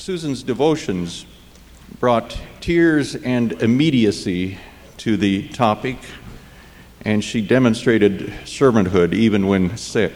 Susan's devotions brought tears and immediacy to the topic, and she demonstrated servanthood even when sick.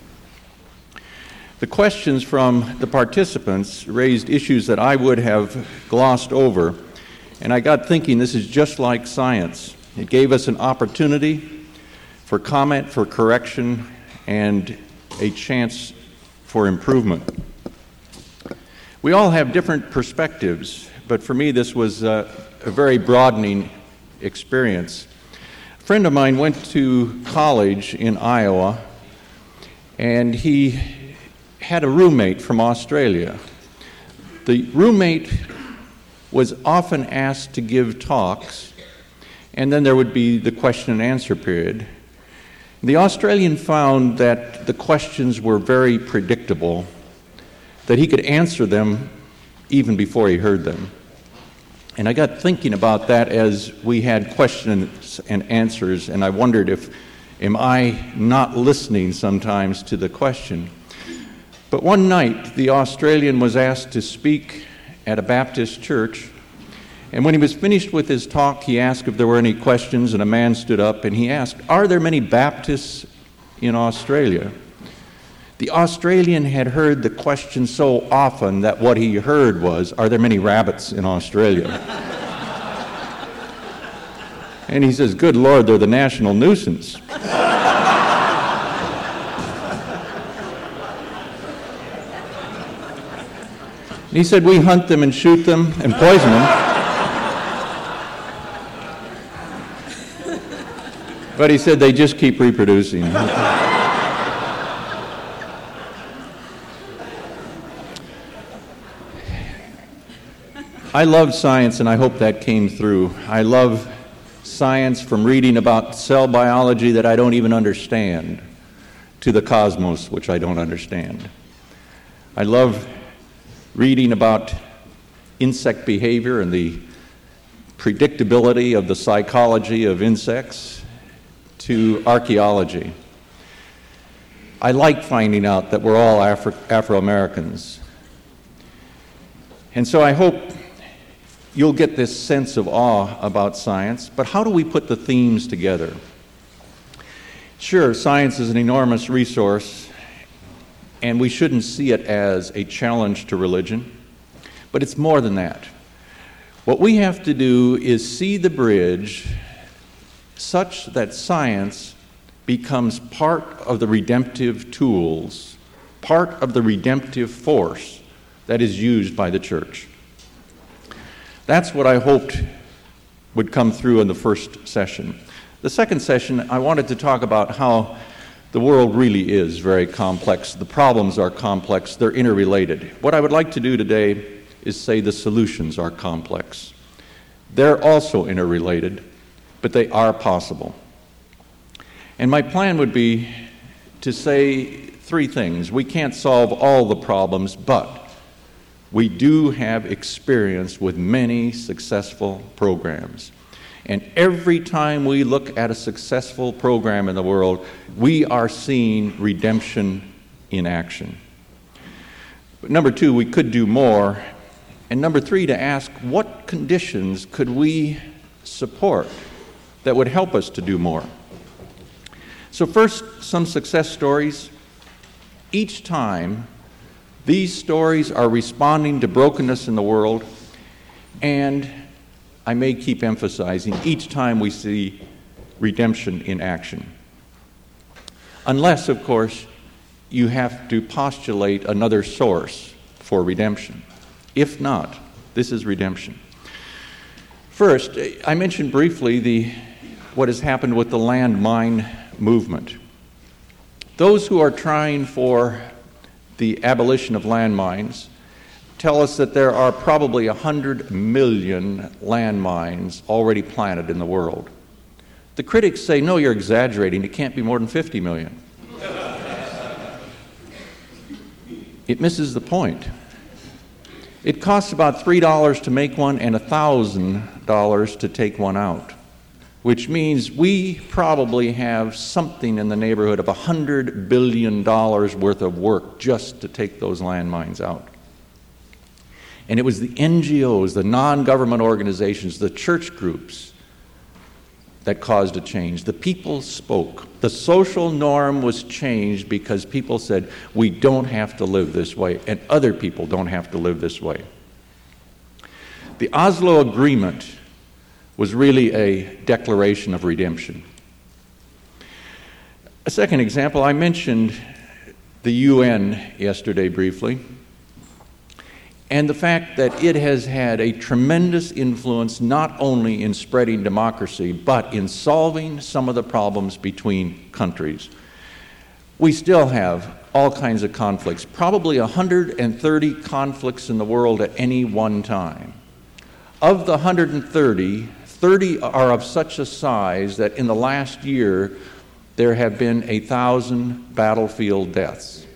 The questions from the participants raised issues that I would have glossed over, and I got thinking this is just like science. It gave us an opportunity for comment, for correction, and a chance for improvement. We all have different perspectives, but for me this was a very broadening experience. A friend of mine went to college in Iowa, and he had a roommate from Australia. The roommate was often asked to give talks, and then there would be the question and answer period. The Australian found that the questions were very predictable, that he could answer them even before he heard them. And I got thinking about that as we had questions and answers, and I wondered am I not listening sometimes to the question? But one night, the Australian was asked to speak at a Baptist church, and when he was finished with his talk, he asked if there were any questions, and a man stood up and he asked, "Are there many Baptists in Australia?" The Australian had heard the question so often that what he heard was, "Are there many rabbits in Australia?" And he says, "Good Lord, they're the national nuisance." He said, "We hunt them and shoot them and poison them." But he said, "They just keep reproducing." I love science, and I hope that came through. I love science, from reading about cell biology that I don't even understand to the cosmos, which I don't understand. I love reading about insect behavior and the predictability of the psychology of insects to archaeology. I like finding out that we're all Afro-Americans. And so I hope you'll get this sense of awe about science, but how do we put the themes together? Sure, science is an enormous resource, and we shouldn't see it as a challenge to religion, but it's more than that. What we have to do is see the bridge such that science becomes part of the redemptive tools, part of the redemptive force that is used by the church. That's what I hoped would come through in the first session. The second session, I wanted to talk about how the world really is very complex. The problems are complex. They're interrelated. What I would like to do today is say the solutions are complex. They're also interrelated, but they are possible. And my plan would be to say three things. We can't solve all the problems, but we do have experience with many successful programs. And every time we look at a successful program in the world, we are seeing redemption in action. But number two, we could do more. And number three, to ask what conditions could we support that would help us to do more. So first, some success stories. Each time, these stories are responding to brokenness in the world, and I may keep emphasizing, each time we see redemption in action. Unless, of course, you have to postulate another source for redemption. If not, this is redemption. First, I mentioned briefly what has happened with the landmine movement. Those who are trying for the abolition of landmines tell us that there are probably 100 million landmines already planted in the world. The critics say, no, you're exaggerating. It can't be more than 50 million. It misses the point. It costs about $3 to make one and $1,000 to take one out, which means we probably have something in the neighborhood of $100 billion worth of work just to take those landmines out. And it was the NGOs, the non-government organizations, the church groups that caused a change. The people spoke. The social norm was changed because people said, we don't have to live this way, and other people don't have to live this way. The Oslo Agreement was really a declaration of redemption. A second example, I mentioned the UN yesterday briefly, and the fact that it has had a tremendous influence not only in spreading democracy, but in solving some of the problems between countries. We still have all kinds of conflicts, probably 130 conflicts in the world at any one time. Of the 130, 30 are of such a size that in the last year there have been 1,000 battlefield deaths.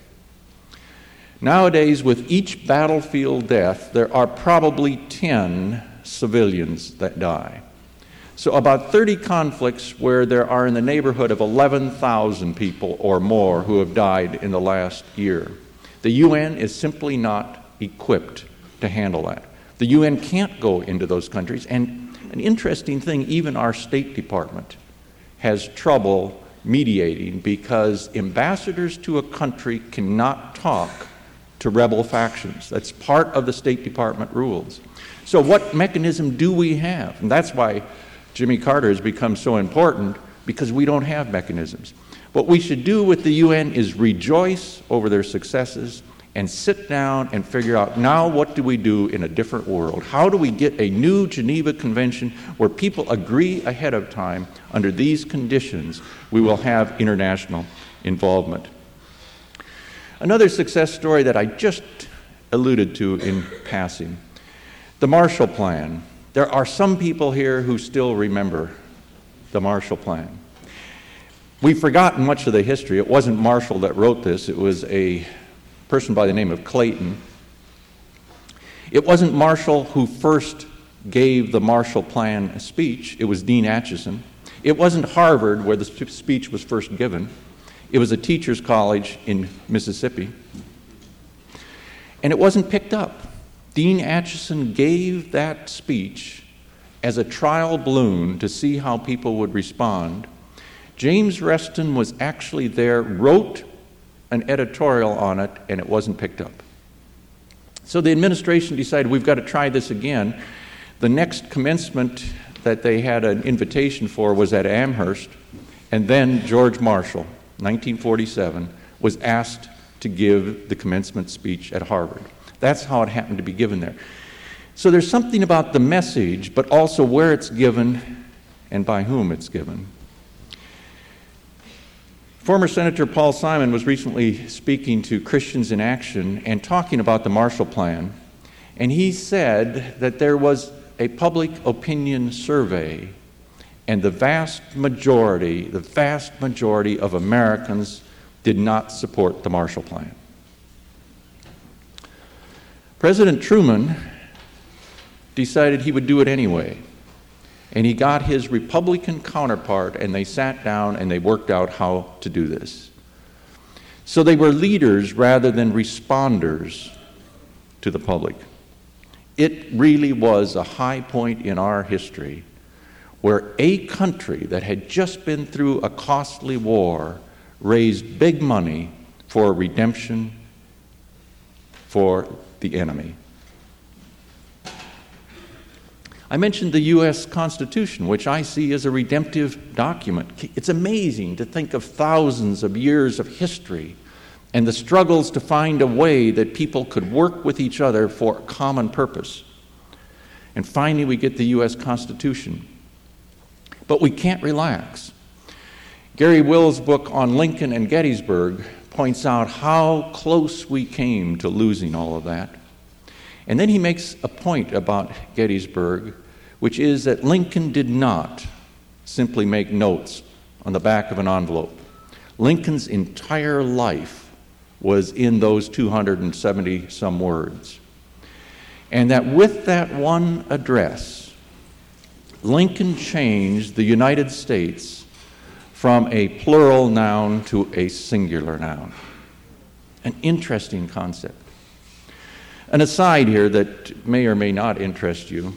Nowadays, with each battlefield death, there are probably 10 civilians that die. So about 30 conflicts where there are in the neighborhood of 11,000 people or more who have died in the last year. The UN is simply not equipped to handle that. The UN can't go into those countries, and an interesting thing, even our State Department has trouble mediating because ambassadors to a country cannot talk to rebel factions. That's part of the State Department rules. So what mechanism do we have? And that's why Jimmy Carter has become so important, because we don't have mechanisms. What we should do with the UN is rejoice over their successes and sit down and figure out, now what do we do in a different world? How do we get a new Geneva Convention where people agree ahead of time, under these conditions, we will have international involvement? Another success story that I just alluded to in passing, the Marshall Plan. There are some people here who still remember the Marshall Plan. We've forgotten much of the history. It wasn't Marshall that wrote this. It was a person by the name of Clayton. It wasn't Marshall who first gave the Marshall Plan speech. It was Dean Acheson. It wasn't Harvard where the speech was first given. It was a teacher's college in Mississippi. And it wasn't picked up. Dean Acheson gave that speech as a trial balloon to see how people would respond. James Reston was actually there, wrote an editorial on it, and it wasn't picked up. So the administration decided, we've got to try this again. The next commencement that they had an invitation for was at Amherst, and then George Marshall, 1947, was asked to give the commencement speech at Harvard. That's how it happened to be given there. So there's something about the message, but also where it's given and by whom it's given. Former Senator Paul Simon was recently speaking to Christians in Action and talking about the Marshall Plan, and he said that there was a public opinion survey, and the vast majority of Americans did not support the Marshall Plan. President Truman decided he would do it anyway. And he got his Republican counterpart, and they sat down and they worked out how to do this. So they were leaders rather than responders to the public. It really was a high point in our history where a country that had just been through a costly war raised big money for redemption for the enemy. I mentioned the U.S. Constitution, which I see as a redemptive document. It's amazing to think of thousands of years of history and the struggles to find a way that people could work with each other for a common purpose. And finally, we get the U.S. Constitution. But we can't relax. Gary Will's book on Lincoln and Gettysburg points out how close we came to losing all of that. And then he makes a point about Gettysburg, which is that Lincoln did not simply make notes on the back of an envelope. Lincoln's entire life was in those 270-some words. And that with that one address, Lincoln changed the United States from a plural noun to a singular noun. An interesting concept. An aside here that may or may not interest you.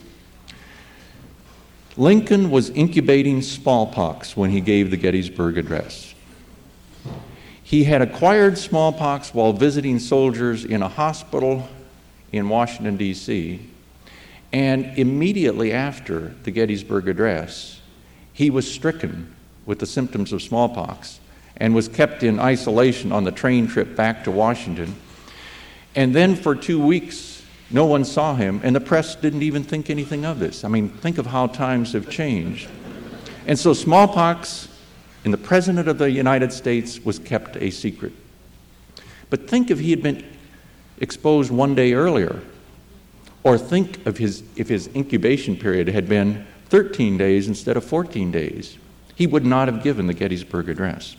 Lincoln was incubating smallpox when he gave the Gettysburg Address. He had acquired smallpox while visiting soldiers in a hospital in Washington, D.C., and immediately after the Gettysburg Address, he was stricken with the symptoms of smallpox and was kept in isolation on the train trip back to Washington. And then for 2 weeks, no one saw him, and the press didn't even think anything of this. I mean, think of how times have changed. And so smallpox in the President of the United States was kept a secret. But think if he had been exposed 1 day earlier, or think of if his incubation period had been 13 days instead of 14 days. He would not have given the Gettysburg Address.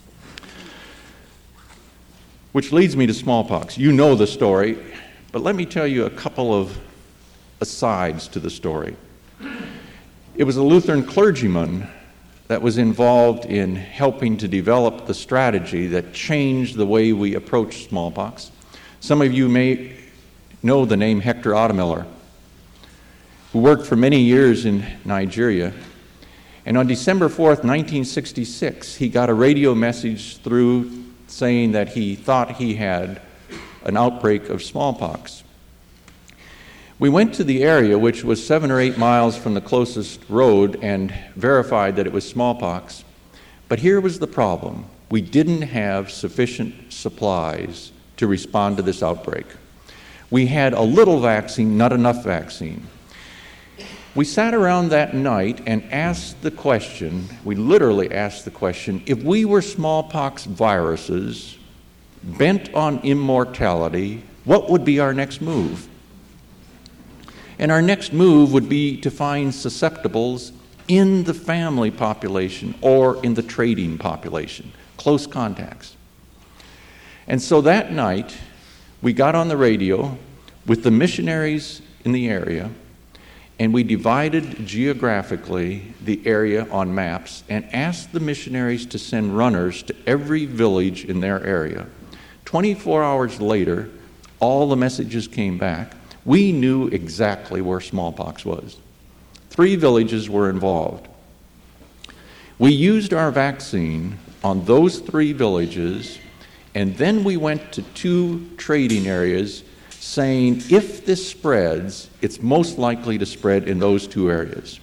Which leads me to smallpox. You know the story, but let me tell you a couple of asides to the story. It was a Lutheran clergyman that was involved in helping to develop the strategy that changed the way we approach smallpox. Some of you may know the name Hector Ottomiller, who worked for many years in Nigeria. And on December 4th, 1966, he got a radio message through saying that he thought he had an outbreak of smallpox. We went to the area, which was 7 or 8 miles from the closest road, and verified that it was smallpox. But here was the problem. We didn't have sufficient supplies to respond to this outbreak. We had a little vaccine, not enough vaccine. We sat around that night and asked the question, we literally asked the question, if we were smallpox viruses bent on immortality, what would be our next move? And our next move would be to find susceptibles in the family population or in the trading population, close contacts. And so that night, we got on the radio with the missionaries in the area, and we divided geographically the area on maps and asked the missionaries to send runners to every village in their area. 24 hours later, all the messages came back. We knew exactly where smallpox was. 3 villages were involved. We used our vaccine on those 3 villages, and then we went to 2 trading areas saying, if this spreads, it's most likely to spread in those 2 areas.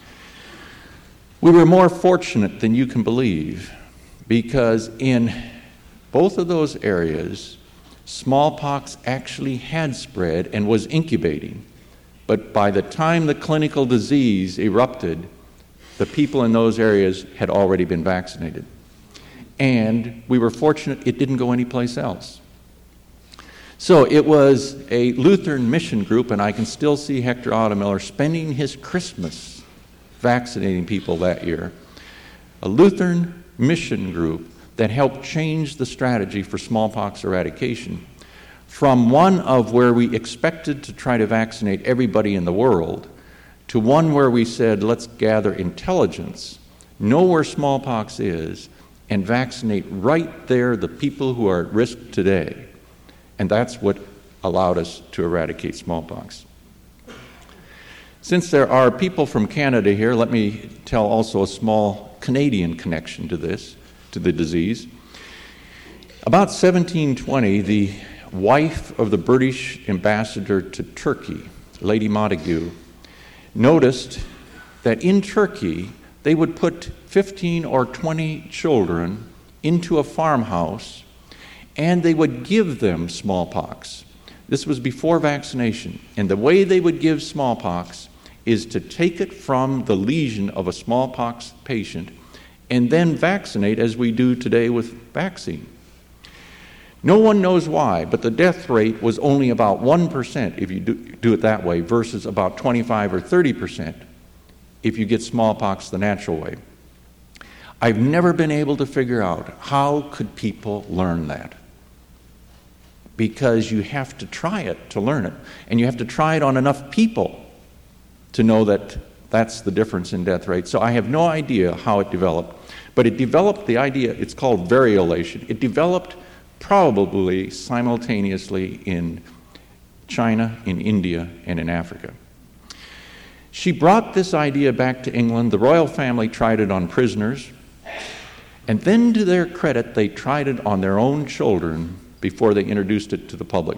We were more fortunate than you can believe, because in both of those areas, smallpox actually had spread and was incubating. But by the time the clinical disease erupted, the people in those areas had already been vaccinated. And we were fortunate it didn't go anyplace else. So it was a Lutheran mission group, and I can still see Hector Ottomiller spending his Christmas vaccinating people that year. A Lutheran mission group that helped change the strategy for smallpox eradication from one of where we expected to try to vaccinate everybody in the world to one where we said, let's gather intelligence, know where smallpox is, and vaccinate right there the people who are at risk today. And that's what allowed us to eradicate smallpox. Since there are people from Canada here, let me tell also a small Canadian connection to this, to the disease. About 1720, the wife of the British ambassador to Turkey, Lady Montagu, noticed that in Turkey they would put 15 or 20 children into a farmhouse and they would give them smallpox. This was before vaccination. And the way they would give smallpox is to take it from the lesion of a smallpox patient and then vaccinate as we do today with vaccine. No one knows why, but the death rate was only about 1% if you do it that way versus about 25 or 30% if you get smallpox the natural way. I've never been able to figure out how could people learn that. Because you have to try it to learn it, and you have to try it on enough people to know that that's the difference in death rate. So I have no idea how it developed, but it developed the idea, it's called variolation. It developed probably simultaneously in China, in India, and in Africa. She brought this idea back to England. The royal family tried it on prisoners, and then, to their credit, they tried it on their own children before they introduced it to the public.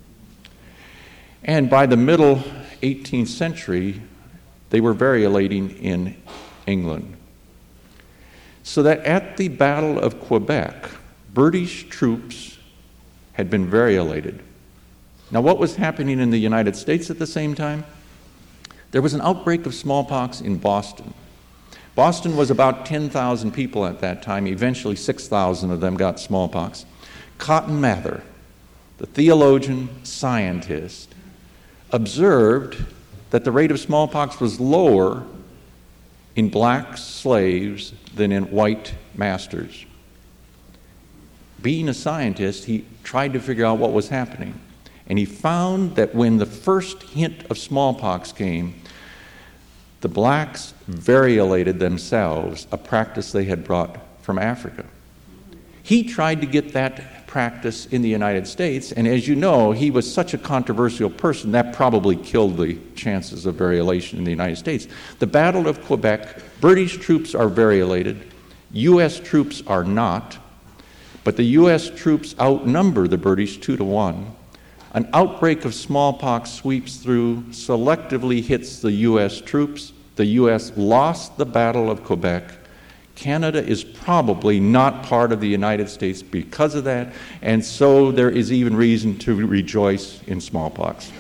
And by the middle 18th century, they were variolating in England. So that at the Battle of Quebec, British troops had been variolated. Now, what was happening in the United States at the same time? There was an outbreak of smallpox in Boston. Boston was about 10,000 people at that time. Eventually, 6,000 of them got smallpox. Cotton Mather, the theologian scientist, observed that the rate of smallpox was lower in black slaves than in white masters. Being a scientist, he tried to figure out what was happening. And he found that when the first hint of smallpox came, the blacks variolated themselves, a practice they had brought from Africa. He tried to get that practice in the United States, and as you know, he was such a controversial person, that probably killed the chances of variolation in the United States. The Battle of Quebec, British troops are variolated, U.S. troops are not, but the U.S. troops outnumber the British 2-1. An outbreak of smallpox sweeps through, selectively hits the U.S. troops. The U.S. lost the Battle of Quebec. Canada is probably not part of the United States because of that, and so there is even reason to rejoice in smallpox.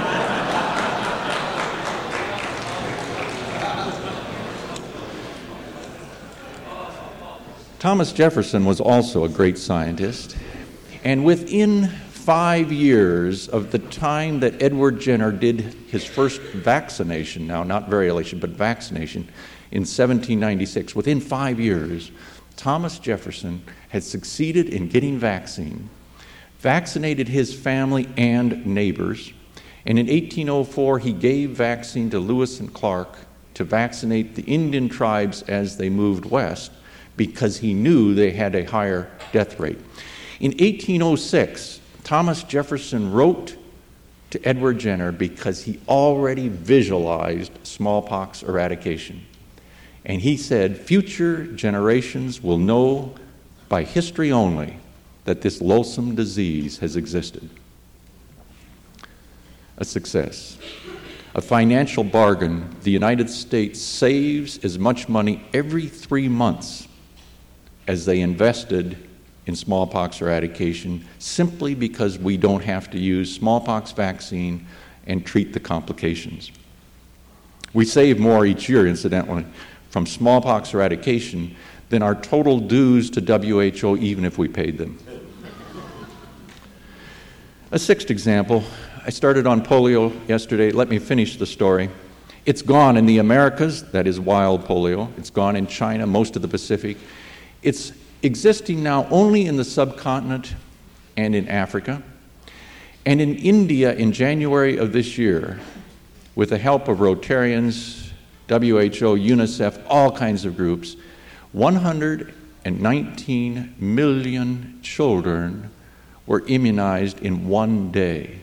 Thomas Jefferson was also a great scientist, and within 5 years of the time that Edward Jenner did his first vaccination, now not variolation, but vaccination, in 1796, within 5 years, Thomas Jefferson had succeeded in getting vaccinated his family and neighbors, and in 1804 he gave vaccine to Lewis and Clark to vaccinate the Indian tribes as they moved west because he knew they had a higher death rate. In 1806, Thomas Jefferson wrote to Edward Jenner because he already visualized smallpox eradication. And he said, future generations will know by history only that this loathsome disease has existed. A success. A financial bargain. The United States saves as much money every 3 months as they invested in smallpox eradication, simply because we don't have to use smallpox vaccine and treat the complications. We save more each year, incidentally, from smallpox eradication than our total dues to WHO, even if we paid them. A sixth example, I started on polio yesterday. Let me finish the story. It's gone in the Americas, that is wild polio. It's gone in China, most of the Pacific. It's existing now only in the subcontinent and in Africa. And in India in January of this year, with the help of Rotarians, WHO, UNICEF, all kinds of groups, 119 million children were immunized in 1 day.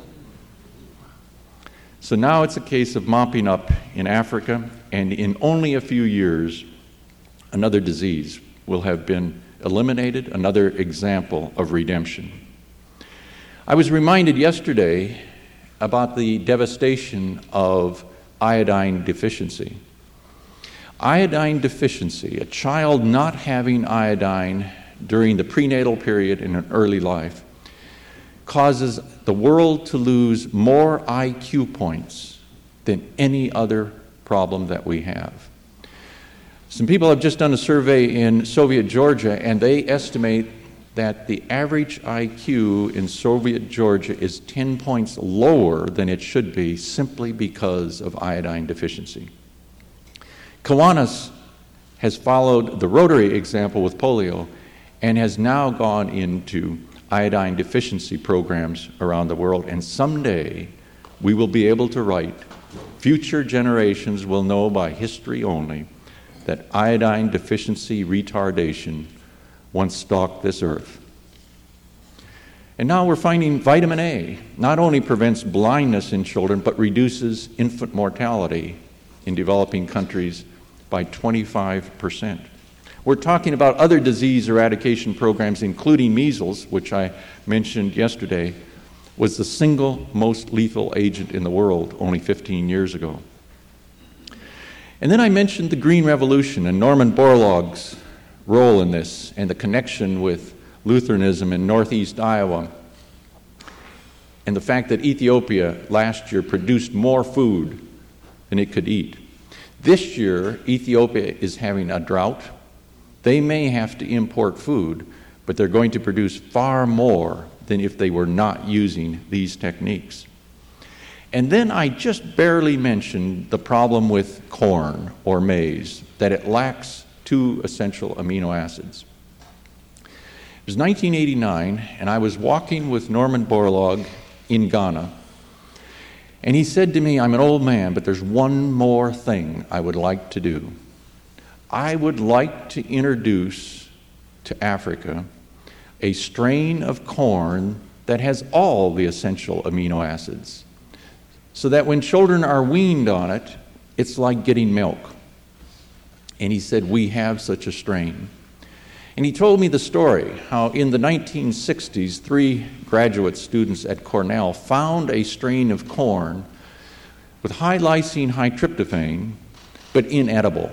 So now it's a case of mopping up in Africa, and in only a few years, another disease will have been eliminated, another example of redemption. I was reminded yesterday about the devastation of iodine deficiency. Iodine deficiency, a child not having iodine during the prenatal period in an early life, causes the world to lose more IQ points than any other problem that we have. Some people have just done a survey in Soviet Georgia, and they estimate that the average IQ in Soviet Georgia is 10 points lower than it should be simply because of iodine deficiency. Kiwanis has followed the Rotary example with polio and has now gone into iodine deficiency programs around the world, and someday we will be able to write, future generations will know by history only that iodine deficiency retardation once stalked this earth. And now we're finding vitamin A not only prevents blindness in children, but reduces infant mortality in developing countries by 25%. We're talking about other disease eradication programs, including measles, which I mentioned yesterday, was the single most lethal agent in the world only 15 years ago. And then I mentioned the Green Revolution and Norman Borlaug's role in this and the connection with Lutheranism in northeast Iowa, and the fact that Ethiopia last year produced more food than it could eat. This year, Ethiopia is having a drought. They may have to import food, but they're going to produce far more than if they were not using these techniques. And then I just barely mentioned the problem with corn or maize, that it lacks 2 essential amino acids. It was 1989, and I was walking with Norman Borlaug in Ghana, and he said to me, "I'm an old man, but there's one more thing I would like to do. I would like to introduce to Africa a strain of corn that has all the essential amino acids, so that when children are weaned on it, it's like getting milk." And he said, "We have such a strain." And he told me the story, how in the 1960s, 3 graduate students at Cornell found a strain of corn with high lysine, high tryptophan, but inedible.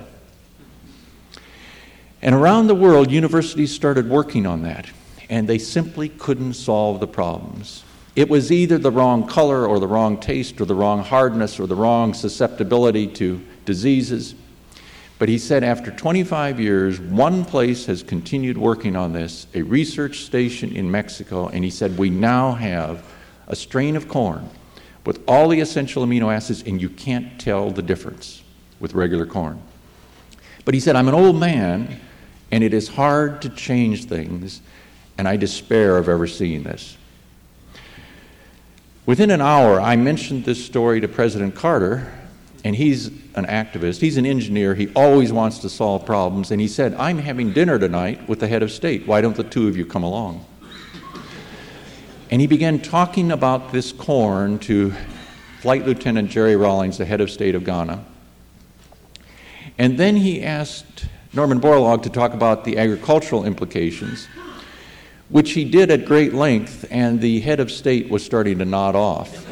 And around the world, universities started working on that, and they simply couldn't solve the problems. It was either the wrong color or the wrong taste or the wrong hardness or the wrong susceptibility to diseases. But he said after 25 years, one place has continued working on this, a research station in Mexico, and he said we now have a strain of corn with all the essential amino acids, and you can't tell the difference with regular corn. But he said, "I'm an old man, and it is hard to change things, and I despair of ever seeing this." Within an hour, I mentioned this story to President Carter, and he's an activist. He's an engineer. He always wants to solve problems. And he said, "I'm having dinner tonight with the head of state. Why don't the 2 of you come along?" And he began talking about this corn to Flight Lieutenant Jerry Rawlings, the head of state of Ghana. And then he asked Norman Borlaug to talk about the agricultural implications, which he did at great length, and the head of state was starting to nod off.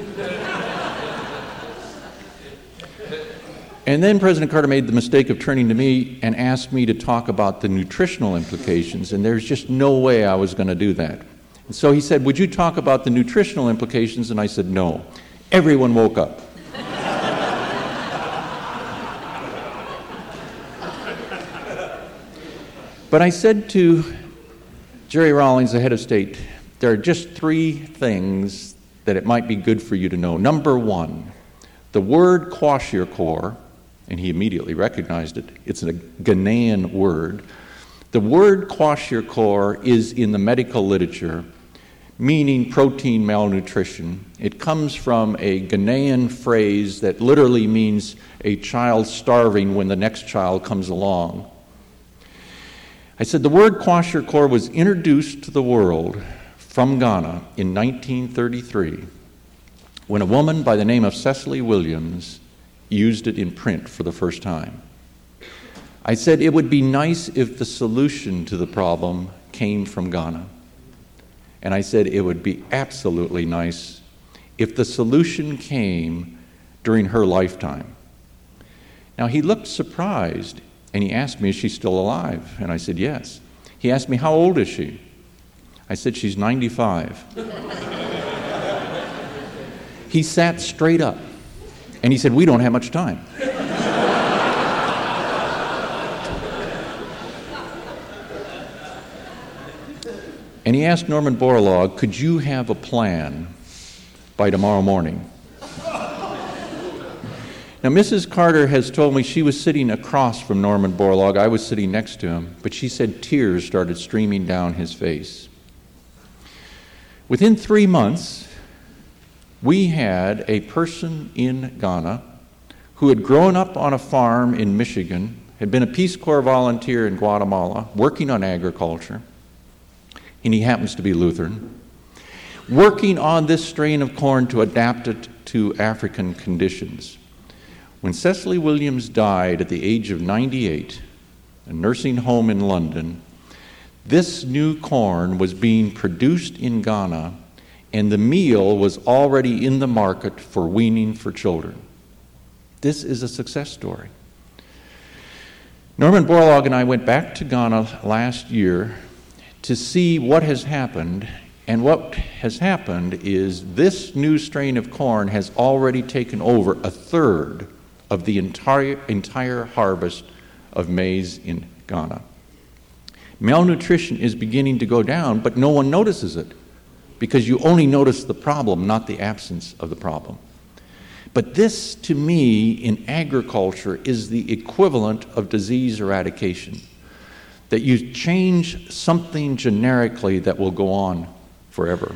And then President Carter made the mistake of turning to me and asked me to talk about the nutritional implications, and there's just no way I was going to do that. And so he said, "Would you talk about the nutritional implications?" And I said, "No." Everyone woke up. But I said to Jerry Rawlings, the head of state, there are just 3 things that it might be good for you to know. Number 1, the word kwashiorkor, and he immediately recognized it. It's a Ghanaian word. The word kwashiorkor is in the medical literature, meaning protein malnutrition. It comes from a Ghanaian phrase that literally means a child starving when the next child comes along. I said the word kwashiorkor was introduced to the world from Ghana in 1933 when a woman by the name of Cecily Williams used it in print for the first time. I said it would be nice if the solution to the problem came from Ghana. And I said it would be absolutely nice if the solution came during her lifetime. Now he looked surprised, and he asked me, "Is she still alive?" And I said, "Yes." He asked me, "How old is she?" I said, "She's 95. He sat straight up, and he said, "We don't have much time." And he asked Norman Borlaug, "Could you have a plan by tomorrow morning?" Now, Mrs. Carter has told me she was sitting across from Norman Borlaug. I was sitting next to him, but she said tears started streaming down his face. Within 3 months, we had a person in Ghana who had grown up on a farm in Michigan, had been a Peace Corps volunteer in Guatemala, working on agriculture, and he happens to be Lutheran. working on this strain of corn to adapt it to African conditions. When Cecily Williams died at the age of 98, a nursing home in London, this new corn was being produced in Ghana, and the meal was already in the market for weaning for children. This is a success story. Norman Borlaug and I went back to Ghana last year to see what has happened, and what has happened is this new strain of corn has already taken over a third of the entire harvest of maize in Ghana. Malnutrition is beginning to go down, but no one notices it because you only notice the problem, not the absence of the problem. But this, to me, in agriculture, is the equivalent of disease eradication. That you change something generically that will go on forever.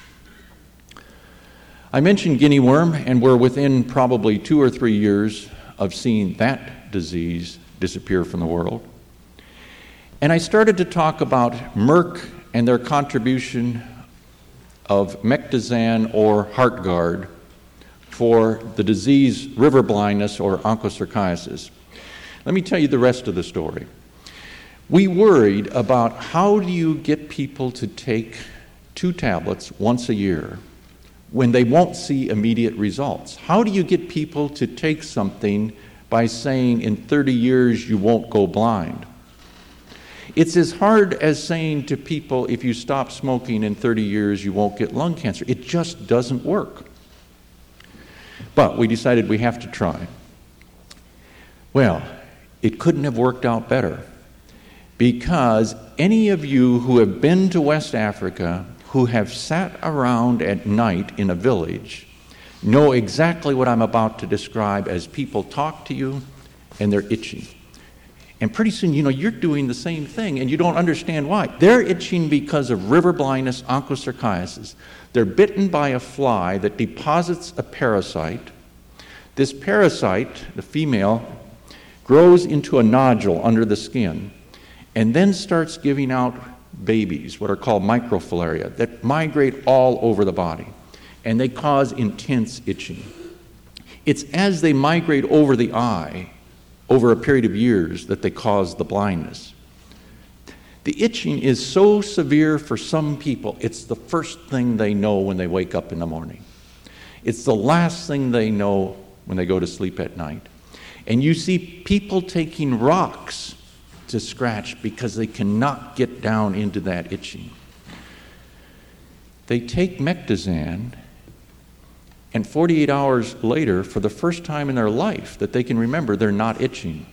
I mentioned guinea worm, and we're within probably 2 or 3 years of seeing that disease disappear from the world. And I started to talk about Merck and their contribution of Mectizan or Heartgard for the disease river blindness or onchocerciasis. Let me tell you the rest of the story. We worried about how do you get people to take 2 tablets once a year when they won't see immediate results? How do you get people to take something by saying in 30 years you won't go blind? It's as hard as saying to people if you stop smoking in 30 years you won't get lung cancer. It just doesn't work. But we decided we have to try. Well, it couldn't have worked out better, because any of you who have been to West Africa, who have sat around at night in a village, know exactly what I'm about to describe as people talk to you and they're itching. And pretty soon, you're doing the same thing and you don't understand why. They're itching because of river blindness, onchocerciasis. They're bitten by a fly that deposits a parasite. This parasite, the female, grows into a nodule under the skin and then starts giving out babies, what are called microfilaria, that migrate all over the body, and they cause intense itching. It's as they migrate over the eye over a period of years that they cause the blindness. The itching is so severe for some people, it's the first thing they know when they wake up in the morning. It's the last thing they know when they go to sleep at night. And you see people taking rocks to scratch because they cannot get down into that itching. They take Mectizan, and 48 hours later, for the first time in their life that they can remember, they're not itching.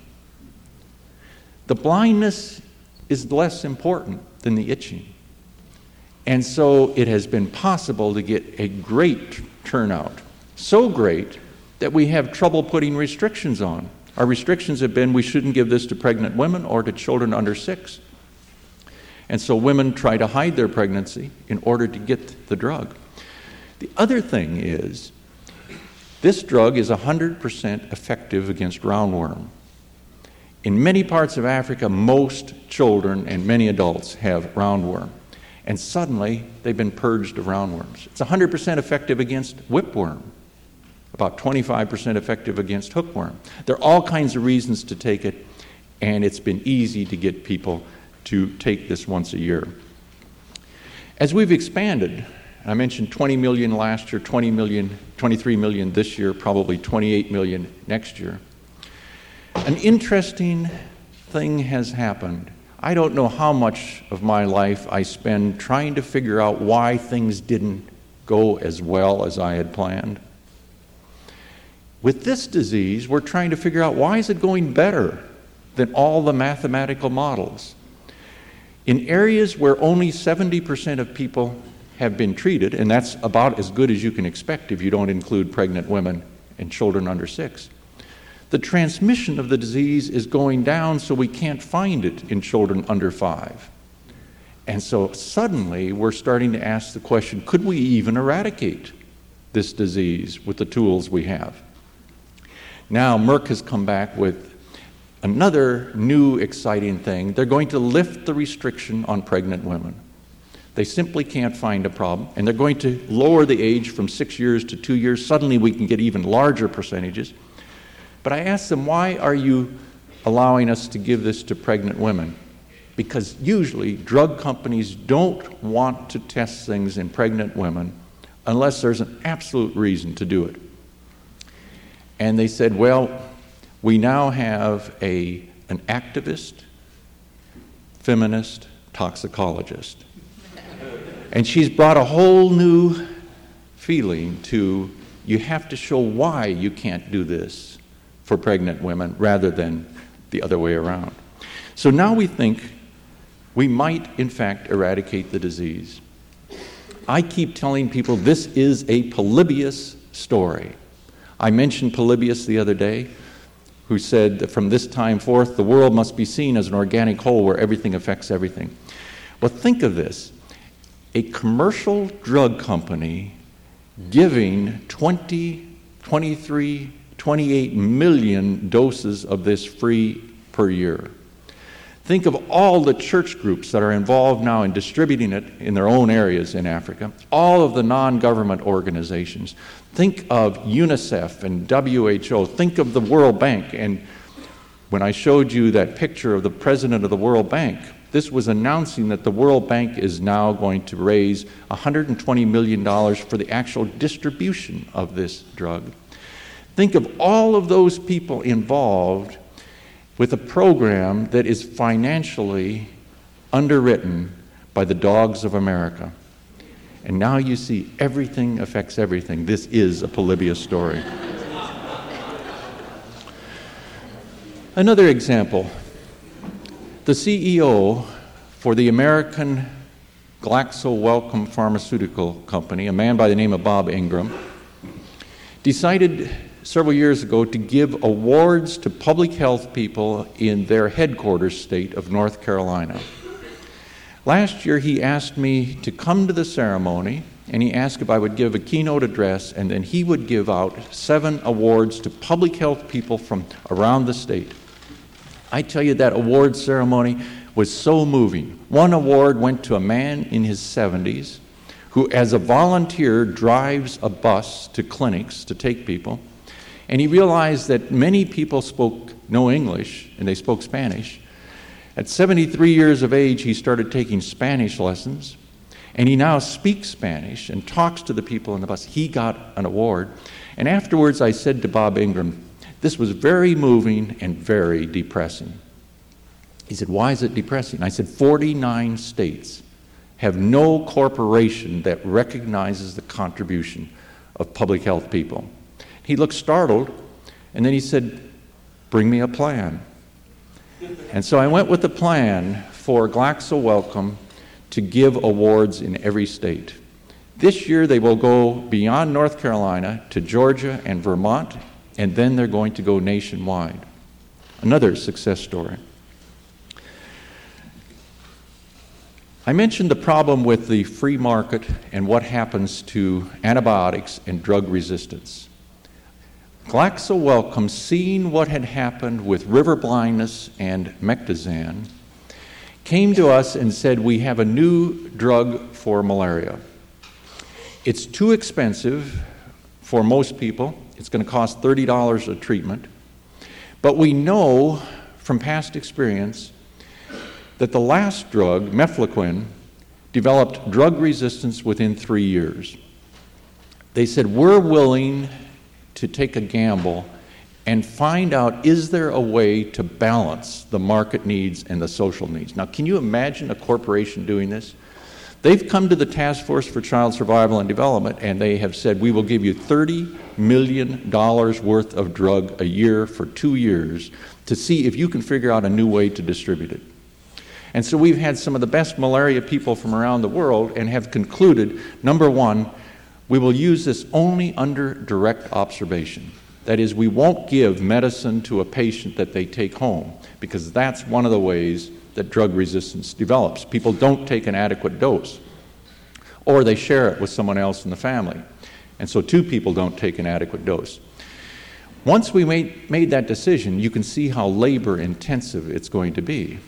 The blindness is less important than the itching. And so it has been possible to get a great turnout, so great that we have trouble putting restrictions on. Our restrictions have been we shouldn't give this to pregnant women or to children under 6. And so women try to hide their pregnancy in order to get the drug. The other thing is, this drug is 100% effective against roundworm. In many parts of Africa, most children and many adults have roundworm. And suddenly, they've been purged of roundworms. It's 100% effective against whipworm, about 25% effective against hookworm. There are all kinds of reasons to take it, and it's been easy to get people to take this once a year. As we've expanded, I mentioned 20 million last year, 20 million, 23 million this year, probably 28 million next year. An interesting thing has happened. I don't know how much of my life I spend trying to figure out why things didn't go as well as I had planned. With this disease, we're trying to figure out why is it going better than all the mathematical models. In areas where only 70% of people have been treated, and that's about as good as you can expect if you don't include pregnant women and children under 6. The transmission of the disease is going down, so we can't find it in children under 5. And so suddenly we're starting to ask the question, could we even eradicate this disease with the tools we have? Now Merck has come back with another new exciting thing. They're going to lift the restriction on pregnant women. They simply can't find a problem, and they're going to lower the age from 6 years to 2 years. Suddenly we can get even larger percentages. But I asked them, why are you allowing us to give this to pregnant women? Because usually drug companies don't want to test things in pregnant women unless there's an absolute reason to do it. And they said, well, we now have an activist, feminist, toxicologist. And she's brought a whole new feeling to, you have to show why you can't do this for pregnant women rather than the other way around. So now we think we might, in fact, eradicate the disease. I keep telling people this is a Polybius story. I mentioned Polybius the other day, who said that from this time forth, the world must be seen as an organic whole where everything affects everything. Well, think of this. A commercial drug company giving 20, 23, 28 million doses of this free per year. Think of all the church groups that are involved now in distributing it in their own areas in Africa, all of the non-government organizations. Think of UNICEF and WHO. Think of the World Bank. And when I showed you that picture of the president of the World Bank, this was announcing that the World Bank is now going to raise $120 million for the actual distribution of this drug. Think of all of those people involved with a program that is financially underwritten by the dogs of America. And now you see everything affects everything. This is a Polybius story. Another example. The CEO for the American Glaxo Wellcome Pharmaceutical Company, a man by the name of Bob Ingram, decided several years ago to give awards to public health people in their headquarters state of North Carolina. Last year he asked me to come to the ceremony, and he asked if I would give a keynote address, and then he would give out 7 awards to public health people from around the state. I tell you, that award ceremony was so moving. One award went to a man in his 70s who, as a volunteer, drives a bus to clinics to take people. And he realized that many people spoke no English, and they spoke Spanish. At 73 years of age, he started taking Spanish lessons, and he now speaks Spanish and talks to the people on the bus. He got an award. And afterwards, I said to Bob Ingram, this was very moving and very depressing. He said, why is it depressing? I said, 49 states have no corporation that recognizes the contribution of public health people. He looked startled, and then he said, bring me a plan. And so I went with a plan for Glaxo Wellcome to give awards in every state. This year they will go beyond North Carolina to Georgia and Vermont, and then they're going to go nationwide. Another success story. I mentioned the problem with the free market and what happens to antibiotics and drug resistance. Glaxo Wellcome, seeing what had happened with river blindness and Mectizan, came to us and said, we have a new drug for malaria. It's too expensive for most people. It's going to cost $30 a treatment. But we know from past experience that the last drug, mefloquine, developed drug resistance within 3 years. They said, we're willing to take a gamble and find out, is there a way to balance the market needs and the social needs? Now, can you imagine a corporation doing this? They've come to the Task Force for Child Survival and Development, and they have said, we will give you $30 million worth of drug a year for 2 years to see if you can figure out a new way to distribute it. And so we've had some of the best malaria people from around the world and have concluded, number one, we will use this only under direct observation. That is, we won't give medicine to a patient that they take home, because that's one of the ways that drug resistance develops. People don't take an adequate dose, or they share it with someone else in the family. And so 2 people don't take an adequate dose. Once we made that decision, you can see how labor intensive it's going to be.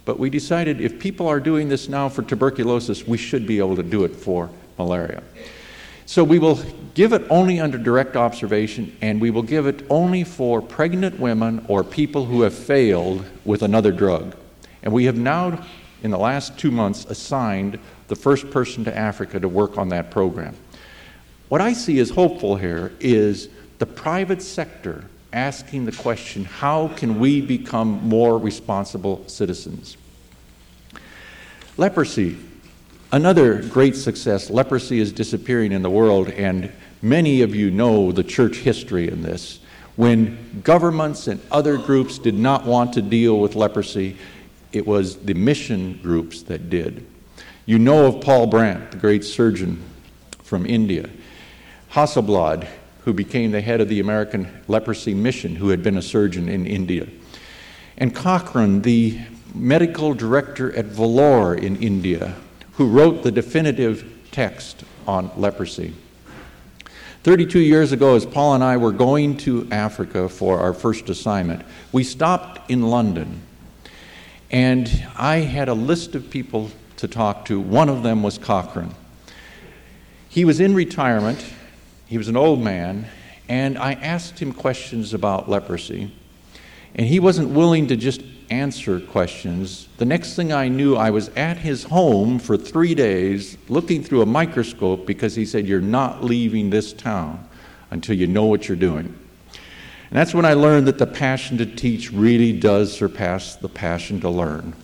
But we decided if people are doing this now for tuberculosis, we should be able to do it for malaria. So we will give it only under direct observation, and we will give it only for pregnant women or people who have failed with another drug. And we have now, in the last 2 months, assigned the first person to Africa to work on that program. What I see as hopeful here is the private sector asking the question, how can we become more responsible citizens? Leprosy. Another great success. Leprosy is disappearing in the world, and many of you know the church history in this. When governments and other groups did not want to deal with leprosy, it was the mission groups that did. You know of Paul Brand, the great surgeon from India. Hasselblad, who became the head of the American Leprosy Mission, who had been a surgeon in India. And Cochrane, the medical director at Vellore in India, who wrote the definitive text on leprosy. 32 years ago, as Paul and I were going to Africa for our first assignment, we stopped in London, and I had a list of people to talk to. One of them was Cochrane. He was in retirement. He was an old man, and I asked him questions about leprosy, and he wasn't willing to just answer questions. The next thing I knew, I was at his home for 3 days looking through a microscope because he said, "You're not leaving this town until you know what you're doing." And that's when I learned that the passion to teach really does surpass the passion to learn.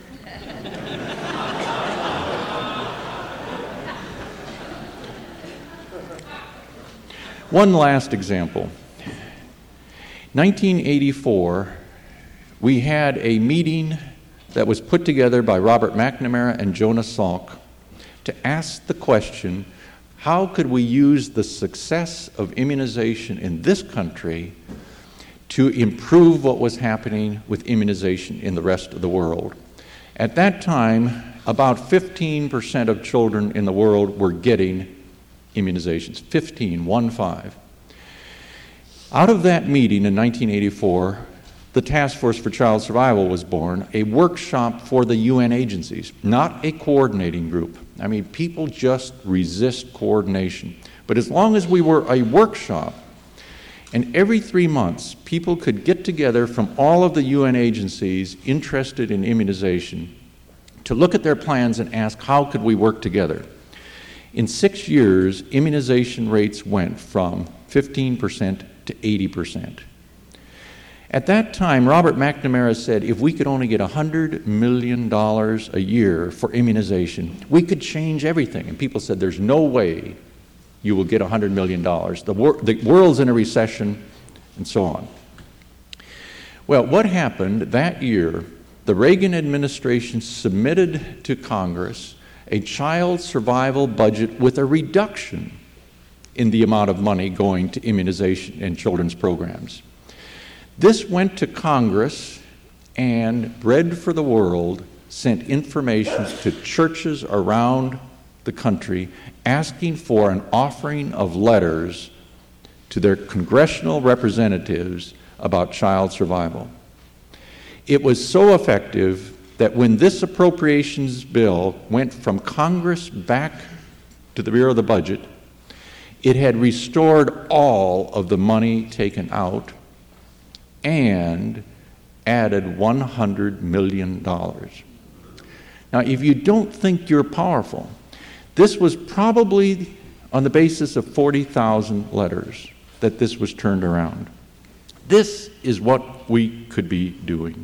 One last example. 1984, we had a meeting that was put together by Robert McNamara and Jonas Salk to ask the question, how could we use the success of immunization in this country to improve what was happening with immunization in the rest of the world? At that time, about 15% of children in the world were getting immunizations, 15. Out of that meeting in 1984, the Task Force for Child Survival was born, a workshop for the UN agencies, not a coordinating group. I mean, people just resist coordination. But as long as we were a workshop, and every 3 months, people could get together from all of the UN agencies interested in immunization to look at their plans and ask, how could we work together? In 6 years, immunization rates went from 15% to 80%. At that time, Robert McNamara said if we could only get $100 million a year for immunization, we could change everything. And people said, there's no way you will get $100 million. The world's in a recession, and so on. Well, what happened that year, the Reagan administration submitted to Congress a child survival budget with a reduction in the amount of money going to immunization and children's programs. This went to Congress, and Bread for the World sent information to churches around the country asking for an offering of letters to their congressional representatives about child survival. It was so effective that when this appropriations bill went from Congress back to the Bureau of the Budget, it had restored all of the money taken out and added $100 million. Now, if you don't think you're powerful, this was probably on the basis of 40,000 letters that this was turned around. This is what we could be doing.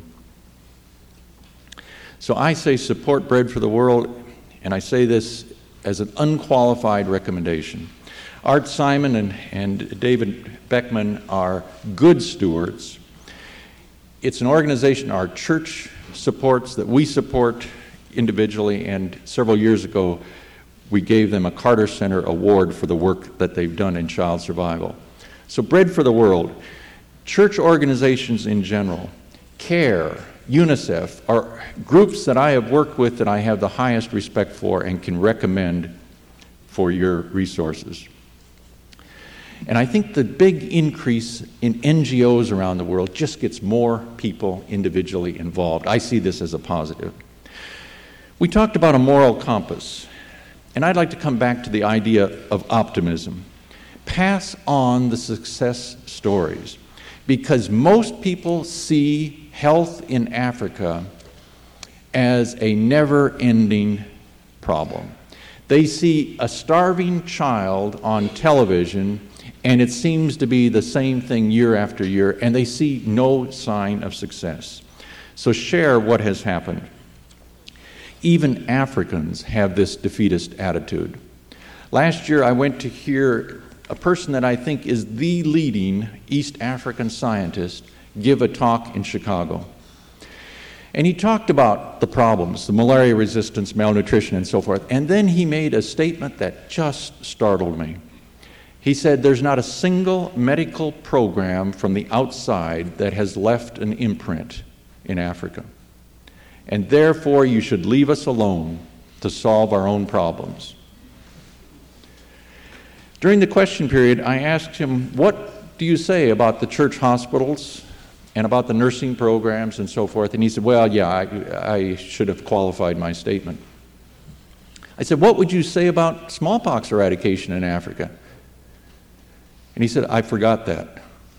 So I say support Bread for the World, and I say this as an unqualified recommendation. Art Simon and David Beckman are good stewards. It's an organization our church supports, that we support individually, and several years ago we gave them a Carter Center Award for the work that they've done in child survival. So Bread for the World, church organizations in general, CARE, UNICEF, are groups that I have worked with that I have the highest respect for and can recommend for your resources. And I think the big increase in NGOs around the world just gets more people individually involved. I see this as a positive. We talked about a moral compass, and I'd like to come back to the idea of optimism. Pass on the success stories, because most people see health in Africa as a never-ending problem. They see a starving child on television, and it seems to be the same thing year after year, and they see no sign of success. So share what has happened. Even Africans have this defeatist attitude. Last year I went to hear a person that I think is the leading East African scientist give a talk in Chicago. And he talked about the problems, the malaria resistance, malnutrition, and so forth. And then he made a statement that just startled me. He said, there's not a single medical program from the outside that has left an imprint in Africa. And therefore, you should leave us alone to solve our own problems. During the question period, I asked him, what do you say about the church hospitals and about the nursing programs and so forth? And he said, well, yeah, I should have qualified my statement. I said, what would you say about smallpox eradication in Africa? And he said, I forgot that.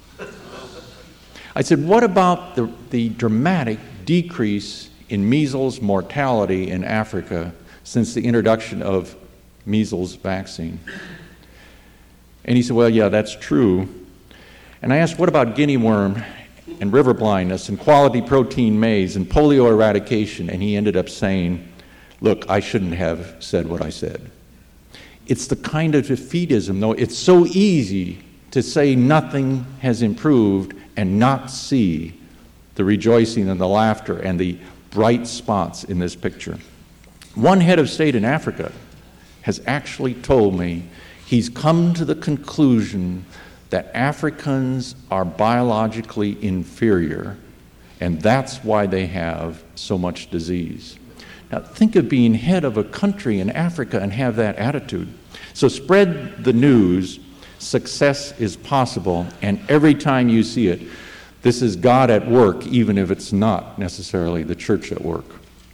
I said, what about the dramatic decrease in measles mortality in Africa since the introduction of measles vaccine? And he said, well, yeah, that's true. And I asked, what about guinea worm and river blindness and quality protein maize and polio eradication? And he ended up saying, look, I shouldn't have said what I said. It's the kind of defeatism, though. It's so easy to say nothing has improved and not see the rejoicing and the laughter and the bright spots in this picture. One head of state in Africa has actually told me he's come to the conclusion that Africans are biologically inferior, and that's why they have so much disease. Now, think of being head of a country in Africa and have that attitude. So spread the news. Success is possible, and every time you see it, this is God at work, even if it's not necessarily the church at work.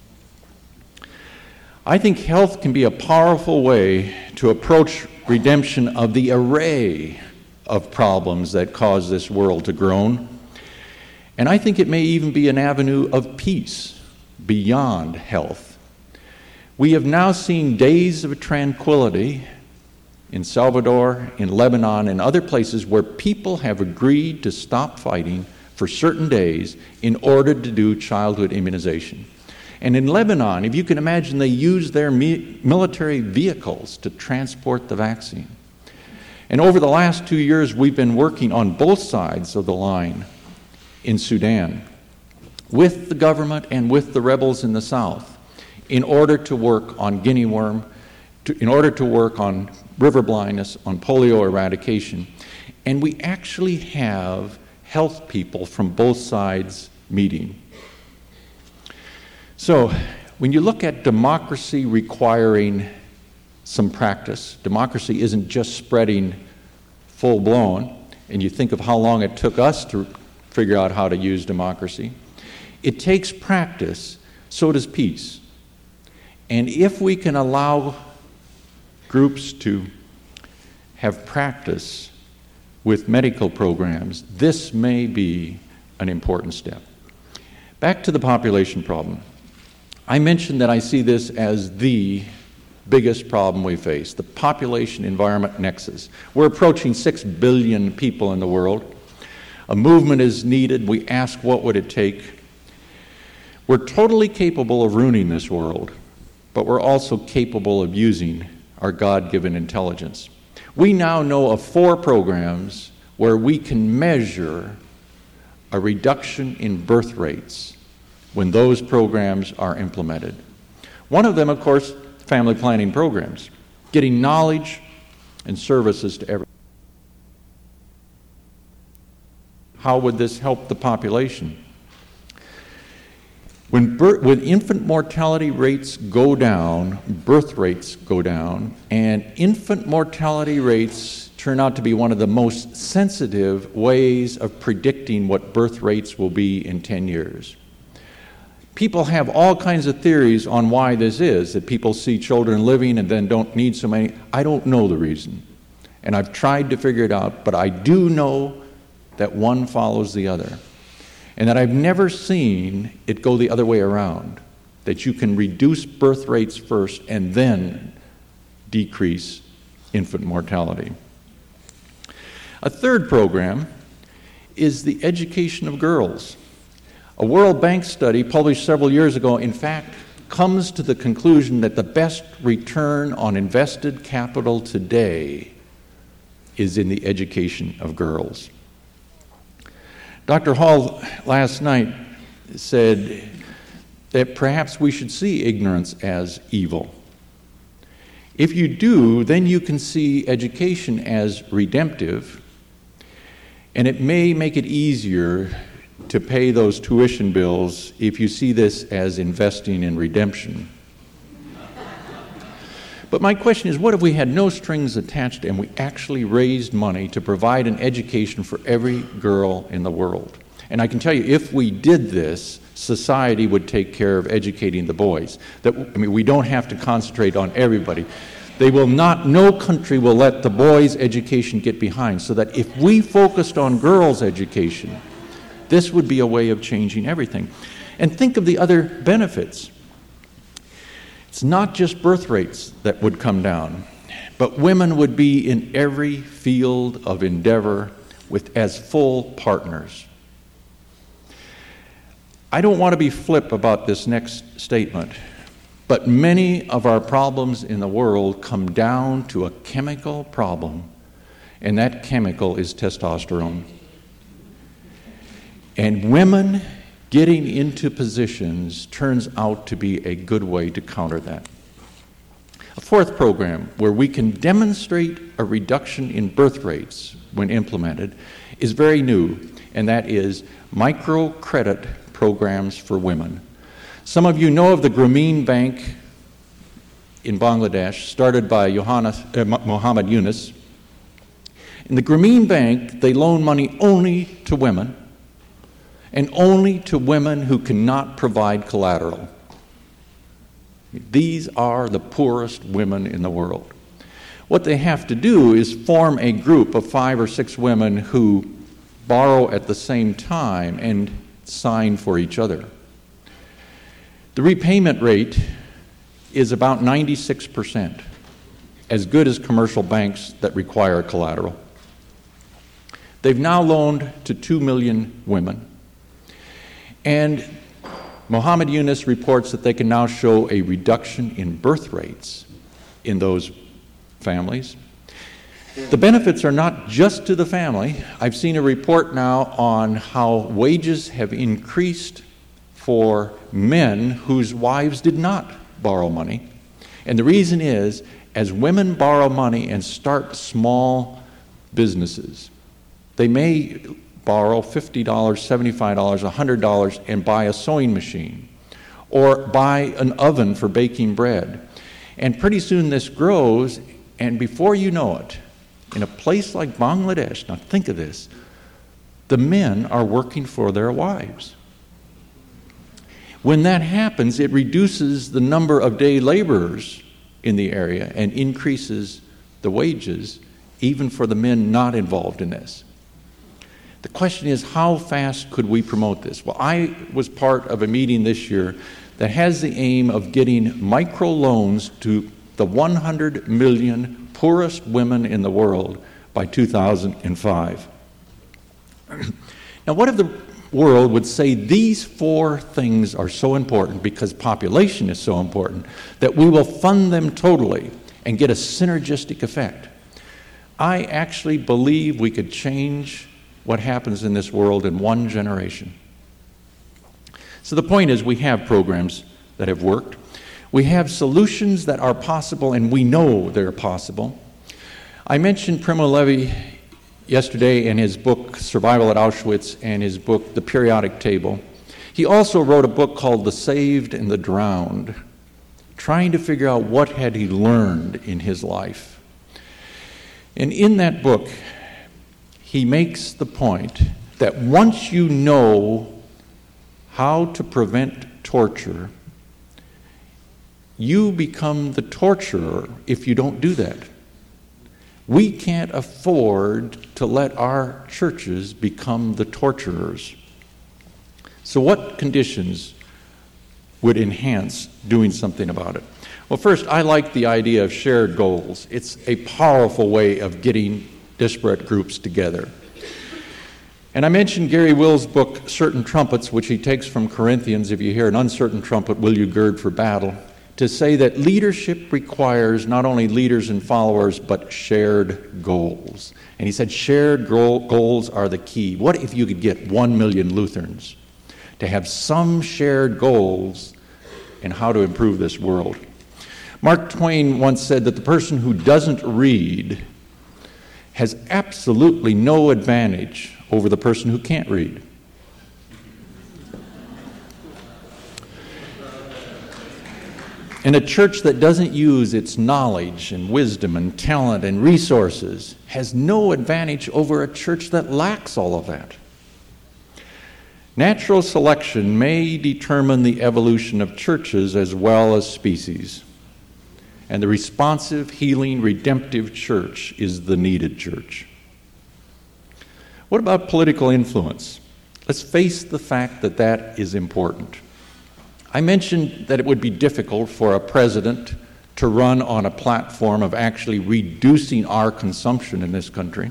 I think health can be a powerful way to approach redemption of the array of problems that cause this world to groan. And I think it may even be an avenue of peace beyond health. We have now seen days of tranquility in Salvador, in Lebanon, and other places where people have agreed to stop fighting for certain days in order to do childhood immunization. And in Lebanon, if you can imagine, they use their military vehicles to transport the vaccine. And over the last 2 years, we've been working on both sides of the line in Sudan with the government and with the rebels in the south in order to work on guinea worm, in order to work on river blindness, on polio eradication. And we actually have health people from both sides meeting. So when you look at democracy requiring some practice, democracy isn't just spreading full-blown, and you think of how long it took us to figure out how to use democracy. It takes practice, so does peace. And if we can allow groups to have practice with medical programs, this may be an important step. Back to the population problem. I mentioned that I see this as the biggest problem we face, the population-environment nexus. We're approaching 6 billion people in the world. A movement is needed. We ask, what would it take? We're totally capable of ruining this world, but we're also capable of using our God-given intelligence. We now know of 4 programs where we can measure a reduction in birth rates when those programs are implemented. One of them, of course, family planning programs, getting knowledge and services to everyone. How would this help the population? When infant mortality rates go down, birth rates go down, and infant mortality rates turn out to be one of the most sensitive ways of predicting what birth rates will be in 10 years. People have all kinds of theories on why this is, that people see children living and then don't need so many. I don't know the reason, and I've tried to figure it out, but I do know that one follows the other. And that I've never seen it go the other way around, that you can reduce birth rates first and then decrease infant mortality. A third program is the education of girls. A World Bank study published several years ago, in fact, comes to the conclusion that the best return on invested capital today is in the education of girls. Dr. Hall last night said that perhaps we should see ignorance as evil. If you do, then you can see education as redemptive, and it may make it easier to pay those tuition bills if you see this as investing in redemption. But my question is, what if we had no strings attached and we actually raised money to provide an education for every girl in the world? And I can tell you, if we did this, society would take care of educating the boys. We don't have to concentrate on everybody. No country will let the boys' education get behind, so that if we focused on girls' education, this would be a way of changing everything. And think of the other benefits. It's not just birth rates that would come down, but women would be in every field of endeavor as full partners. I don't want to be flip about this next statement, but many of our problems in the world come down to a chemical problem, and that chemical is testosterone. And women getting into positions turns out to be a good way to counter that. A fourth program where we can demonstrate a reduction in birth rates when implemented is very new, and that is microcredit programs for women. Some of you know of the Grameen Bank in Bangladesh, started by Muhammad Yunus. In the Grameen Bank, they loan money only to women, and only to women who cannot provide collateral. These are the poorest women in the world. What they have to do is form a group of 5 or 6 women who borrow at the same time and sign for each other. The repayment rate is about 96%, as good as commercial banks that require collateral. They've now loaned to 2 million women. And Muhammad Yunus reports that they can now show a reduction in birth rates in those families. The benefits are not just to the family. I've seen a report now on how wages have increased for men whose wives did not borrow money. And the reason is, as women borrow money and start small businesses, they may borrow $50, $75, $100 and buy a sewing machine or buy an oven for baking bread. And pretty soon this grows, and before you know it, in a place like Bangladesh, now think of this, the men are working for their wives. When that happens, it reduces the number of day laborers in the area and increases the wages, even for the men not involved in this. The question is, how fast could we promote this? Well, I was part of a meeting this year that has the aim of getting microloans to the 100 million poorest women in the world by 2005. Now, what if the world would say these 4 things are so important because population is so important that we will fund them totally and get a synergistic effect? I actually believe we could change what happens in this world in 1 generation. So the point is, we have programs that have worked. We have solutions that are possible, and we know they're possible. I mentioned Primo Levi yesterday in his book, Survival at Auschwitz, and his book, The Periodic Table. He also wrote a book called The Saved and the Drowned, trying to figure out what had he learned in his life. And in that book, he makes the point that once you know how to prevent torture, you become the torturer if you don't do that. We can't afford to let our churches become the torturers. So what conditions would enhance doing something about it? Well, first, I like the idea of shared goals. It's a powerful way of getting disparate groups together. And I mentioned Gary Will's book, Certain Trumpets, which he takes from Corinthians, if you hear an uncertain trumpet, will you gird for battle? To say that leadership requires not only leaders and followers, but shared goals. And he said shared goals are the key. What if you could get 1 million Lutherans to have some shared goals in how to improve this world? Mark Twain once said that the person who doesn't read has absolutely no advantage over the person who can't read. And a church that doesn't use its knowledge and wisdom and talent and resources has no advantage over a church that lacks all of that. Natural selection may determine the evolution of churches as well as species. And the responsive, healing, redemptive church is the needed church. What about political influence? Let's face the fact that that is important. I mentioned that it would be difficult for a president to run on a platform of actually reducing our consumption in this country.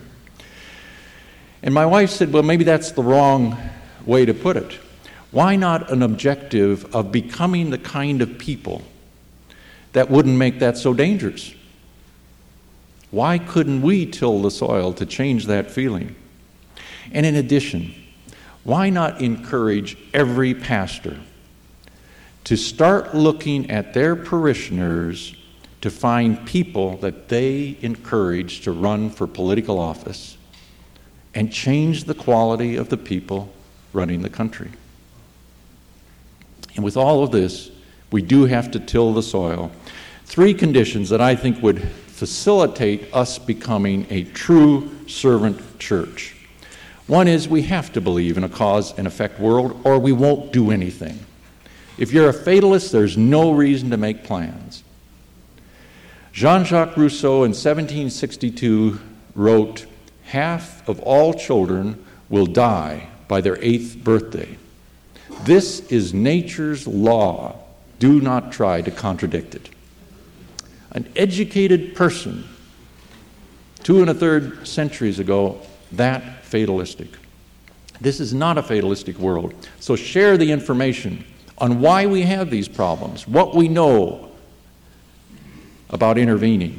And my wife said, well, maybe that's the wrong way to put it. Why not an objective of becoming the kind of people that wouldn't make that so dangerous? Why couldn't we till the soil to change that feeling? And in addition, why not encourage every pastor to start looking at their parishioners to find people that they encourage to run for political office and change the quality of the people running the country? And with all of this, we do have to till the soil. 3 conditions that I think would facilitate us becoming a true servant church. One is we have to believe in a cause and effect world, or we won't do anything. If you're a fatalist, there's no reason to make plans. Jean-Jacques Rousseau in 1762 wrote, "Half of all children will die by their 8th birthday. This is nature's law. Do not try to contradict it." An educated person 2 1/3 centuries ago, that fatalistic. This is not a fatalistic world. So share the information on why we have these problems, what we know about intervening,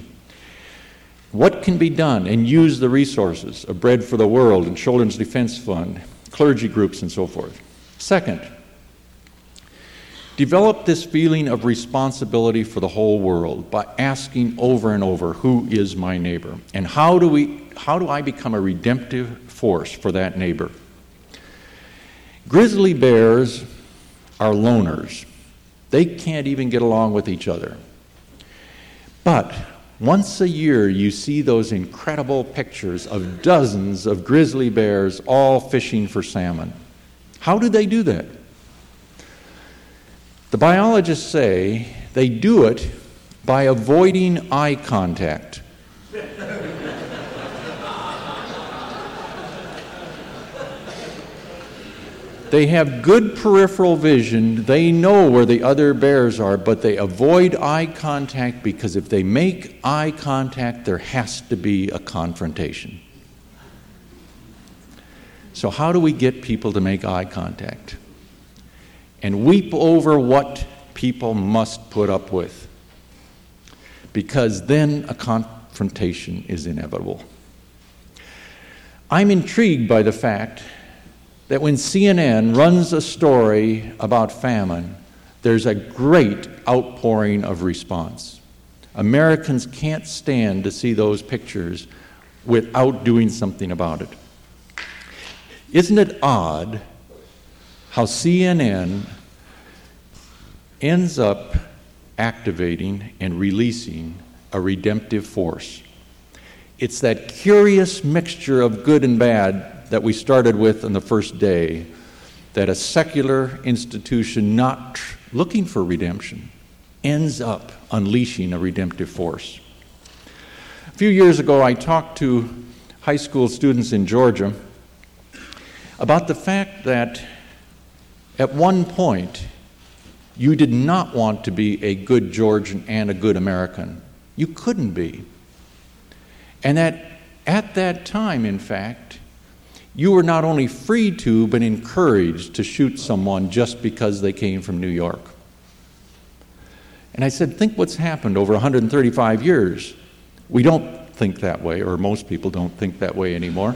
what can be done, and use the resources of Bread for the World and Children's Defense Fund, clergy groups, and so forth. Second, develop this feeling of responsibility for the whole world by asking over and over, who is my neighbor? And how do I become a redemptive force for that neighbor? Grizzly bears are loners. They can't even get along with each other. But once a year you see those incredible pictures of dozens of grizzly bears all fishing for salmon. How do they do that? The biologists say they do it by avoiding eye contact. They have good peripheral vision. They know where the other bears are, but they avoid eye contact because if they make eye contact, there has to be a confrontation. So how do we get people to make eye contact and weep over what people must put up with? Because then a confrontation is inevitable. I'm intrigued by the fact that when CNN runs a story about famine, there's a great outpouring of response. Americans can't stand to see those pictures without doing something about it. Isn't it odd how CNN ends up activating and releasing a redemptive force. It's that curious mixture of good and bad that we started with on the first day, that a secular institution not looking for redemption ends up unleashing a redemptive force. A few years ago, I talked to high school students in Georgia about the fact that at one point, you did not want to be a good Georgian and a good American. You couldn't be. And that at that time, in fact, you were not only free to, but encouraged to shoot someone just because they came from New York. And I said, think what's happened over 135 years. We don't think that way, or most people don't think that way anymore.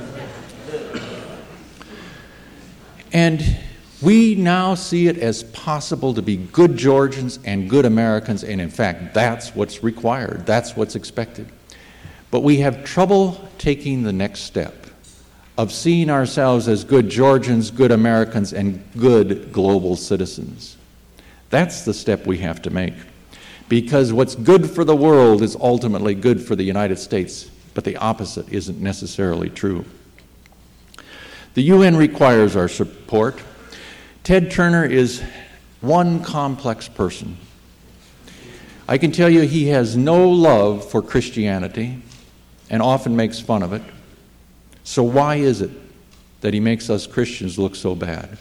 And we now see it as possible to be good Georgians and good Americans, and in fact, that's what's required. That's what's expected. But we have trouble taking the next step of seeing ourselves as good Georgians, good Americans, and good global citizens. That's the step we have to make. Because what's good for the world is ultimately good for the United States, but the opposite isn't necessarily true. The UN requires our support. Ted Turner is one complex person. I can tell you he has no love for Christianity and often makes fun of it. So why is it that he makes us Christians look so bad?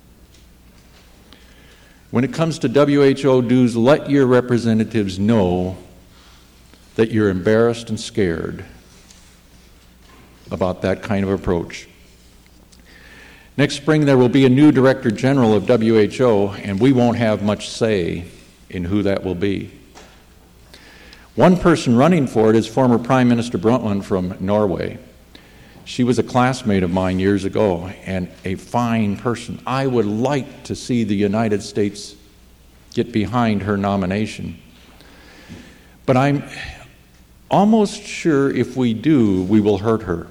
When it comes to WHO dues, let your representatives know that you're embarrassed and scared about that kind of approach. Next spring, there will be a new Director General of WHO, and we won't have much say in who that will be. One person running for it is former Prime Minister Brundtland from Norway. She was a classmate of mine years ago, and a fine person. I would like to see the United States get behind her nomination. But I'm almost sure if we do, we will hurt her.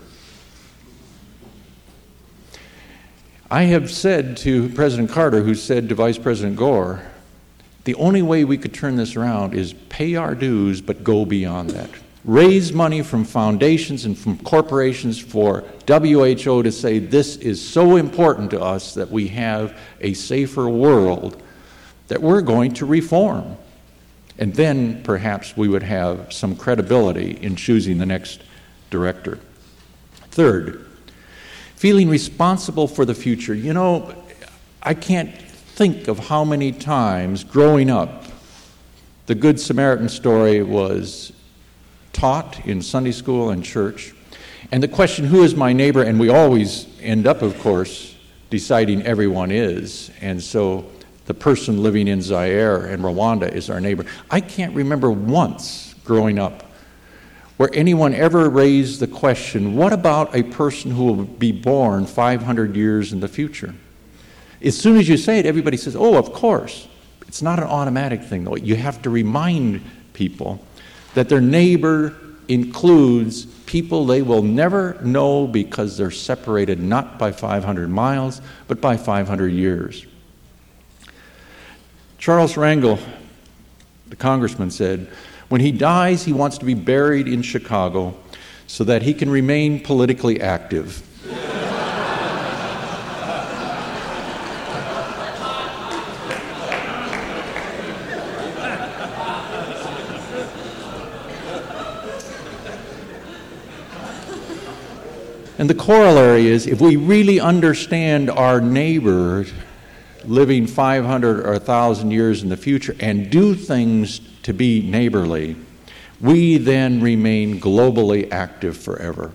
I have said to President Carter, who said to Vice President Gore, the only way we could turn this around is pay our dues, but go beyond that. Raise money from foundations and from corporations for WHO to say this is so important to us that we have a safer world that we're going to reform. And then perhaps we would have some credibility in choosing the next director. Third, feeling responsible for the future. You know, I can't think of how many times growing up the Good Samaritan story was taught in Sunday school and church. And the question, who is my neighbor? And we always end up, of course, deciding everyone is. And so the person living in Zaire and Rwanda is our neighbor. I can't remember once growing up where anyone ever raised the question, what about a person who will be born 500 years in the future? As soon as you say it, everybody says, oh, of course. It's not an automatic thing, though. You have to remind people that their neighbor includes people they will never know because they're separated not by 500 miles, but by 500 years. Charles Rangel, the congressman, said, when he dies, he wants to be buried in Chicago so that he can remain politically active. And the corollary is, if we really understand our neighbor living 500 or 1,000 years in the future and do things to be neighborly, we then remain globally active forever.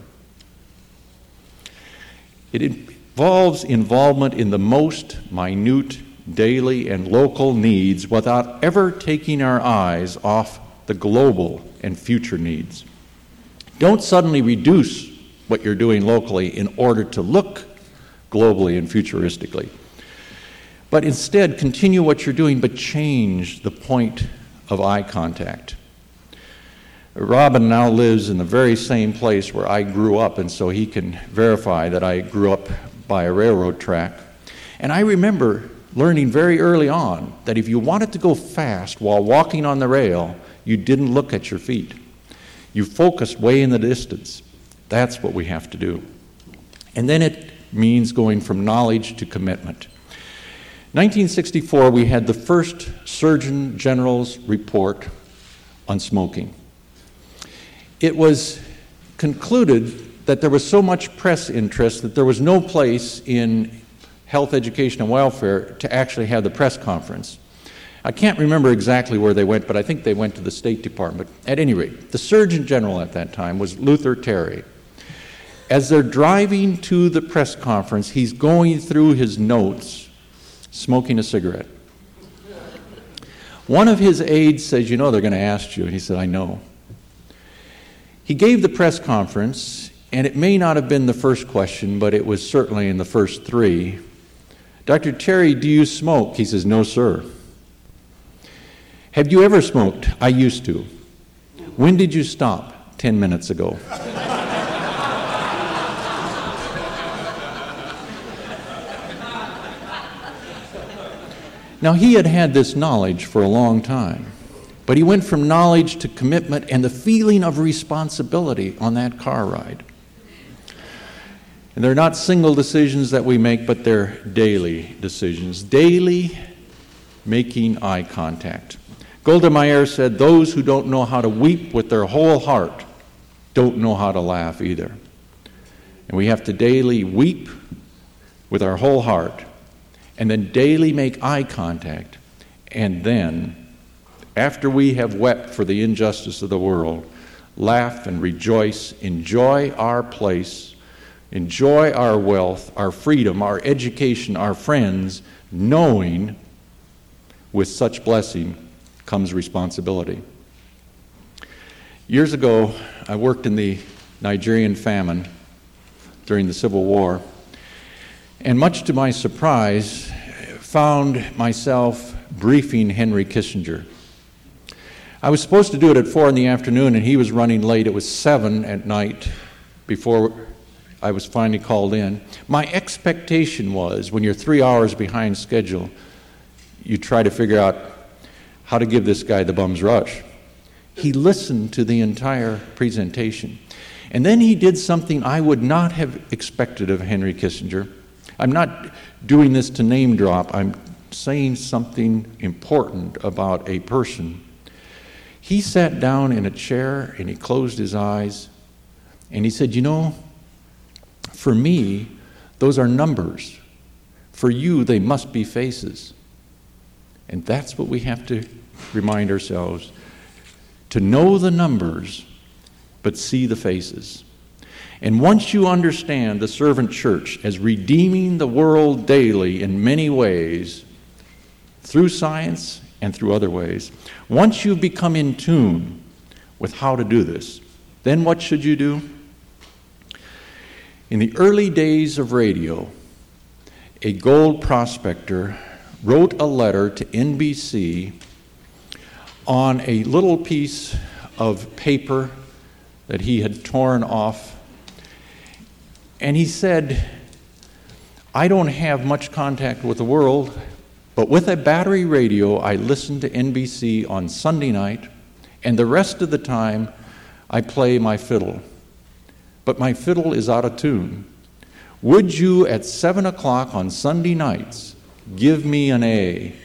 It involves involvement in the most minute daily and local needs without ever taking our eyes off the global and future needs. Don't suddenly reduce what you're doing locally in order to look globally and futuristically. But instead, continue what you're doing, but change the point of eye contact. Robin now lives in the very same place where I grew up, and so he can verify that I grew up by a railroad track. And I remember learning very early on that if you wanted to go fast while walking on the rail, you didn't look at your feet. You focused way in the distance. That's what we have to do. And then it means going from knowledge to commitment. 1964, we had the first Surgeon General's report on smoking. It was concluded that there was so much press interest that there was no place in health, education, and welfare to actually have the press conference. I can't remember exactly where they went, but I think they went to the State Department. At any rate, the Surgeon General at that time was Luther Terry. As they're driving to the press conference, he's going through his notes, smoking a cigarette. One of his aides says, "You know they're going to ask you." He said, "I know." He gave the press conference, and it may not have been the first question, but it was certainly in the first three. "Dr. Terry, do you smoke?" He says, "No, sir." "Have you ever smoked?" "I used to." "When did you stop?" 10 minutes ago. Now, he had had this knowledge for a long time, but he went from knowledge to commitment and the feeling of responsibility on that car ride. And they're not single decisions that we make, but they're daily decisions. Daily making eye contact. Golda Meir said, "Those who don't know how to weep with their whole heart don't know how to laugh either." And we have to daily weep with our whole heart, and then daily make eye contact, and then, after we have wept for the injustice of the world, laugh and rejoice, enjoy our place, enjoy our wealth, our freedom, our education, our friends, knowing with such blessing comes responsibility. Years ago, I worked in the Nigerian famine during the Civil War, and much to my surprise, found myself briefing Henry Kissinger. I was supposed to do it at 4 in the afternoon, and he was running late. It was 7 at night before I was finally called in. My expectation was, when you're 3 hours behind schedule, you try to figure out how to give this guy the bum's rush. He listened to the entire presentation. And then he did something I would not have expected of Henry Kissinger. I'm not doing this to name drop. I'm saying something important about a person. He sat down in a chair and he closed his eyes and he said, "You know, for me, those are numbers. For you, they must be faces." And that's what we have to remind ourselves, to know the numbers, but see the faces. And once you understand the servant church as redeeming the world daily in many ways, through science and through other ways, once you've become in tune with how to do this, then what should you do? In the early days of radio, a gold prospector wrote a letter to NBC on a little piece of paper that he had torn off. And he said, "I don't have much contact with the world, but with a battery radio, I listen to NBC on Sunday night, and the rest of the time, I play my fiddle. But my fiddle is out of tune. Would you, at 7 o'clock on Sunday nights, give me an A?"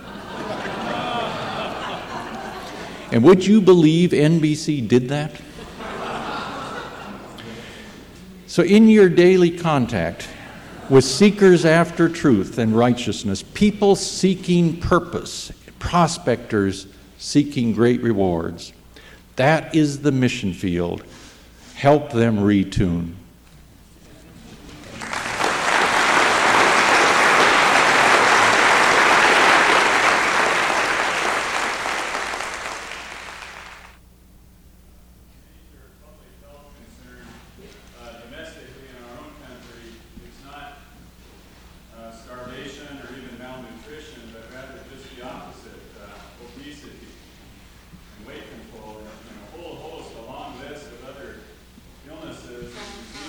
And would you believe NBC did that? So in your daily contact with seekers after truth and righteousness, people seeking purpose, prospectors seeking great rewards, that is the mission field. Help them retune. Weight control, and a whole host, a long list of other illnesses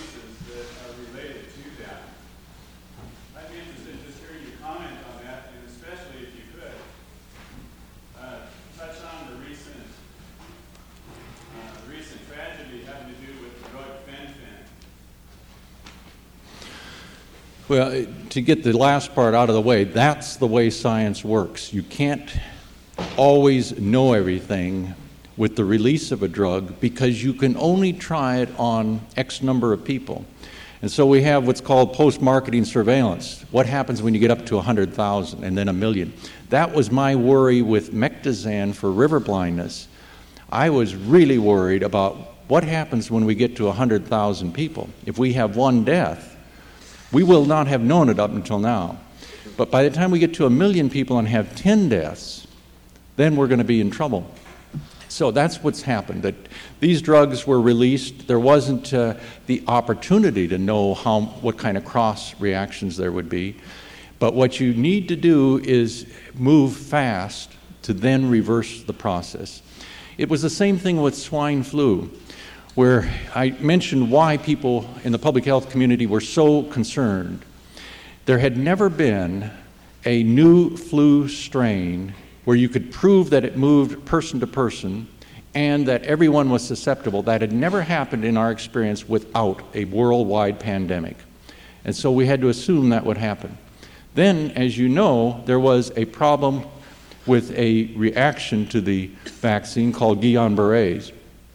Well, to get the last part out of the way, that's the way science works. You can't always know everything with the release of a drug because you can only try it on X number of people. And so we have what's called post-marketing surveillance. What happens when you get up to 100,000 and then 1 million? That was my worry with Mectizan for river blindness. I was really worried about what happens when we get to 100,000 people. If we have one death, we will not have known it up until now. But by the time we get to 1 million people and have 10 deaths, then we're going to be in trouble. So that's what's happened, that these drugs were released. There wasn't the opportunity to know what kind of cross reactions there would be. But what you need to do is move fast to then reverse the process. It was the same thing with swine flu, where I mentioned why people in the public health community were so concerned. There had never been a new flu strain where you could prove that it moved person to person and that everyone was susceptible. That had never happened in our experience without a worldwide pandemic. And so we had to assume that would happen. Then, as you know, there was a problem with a reaction to the vaccine called Guillain-Barré's.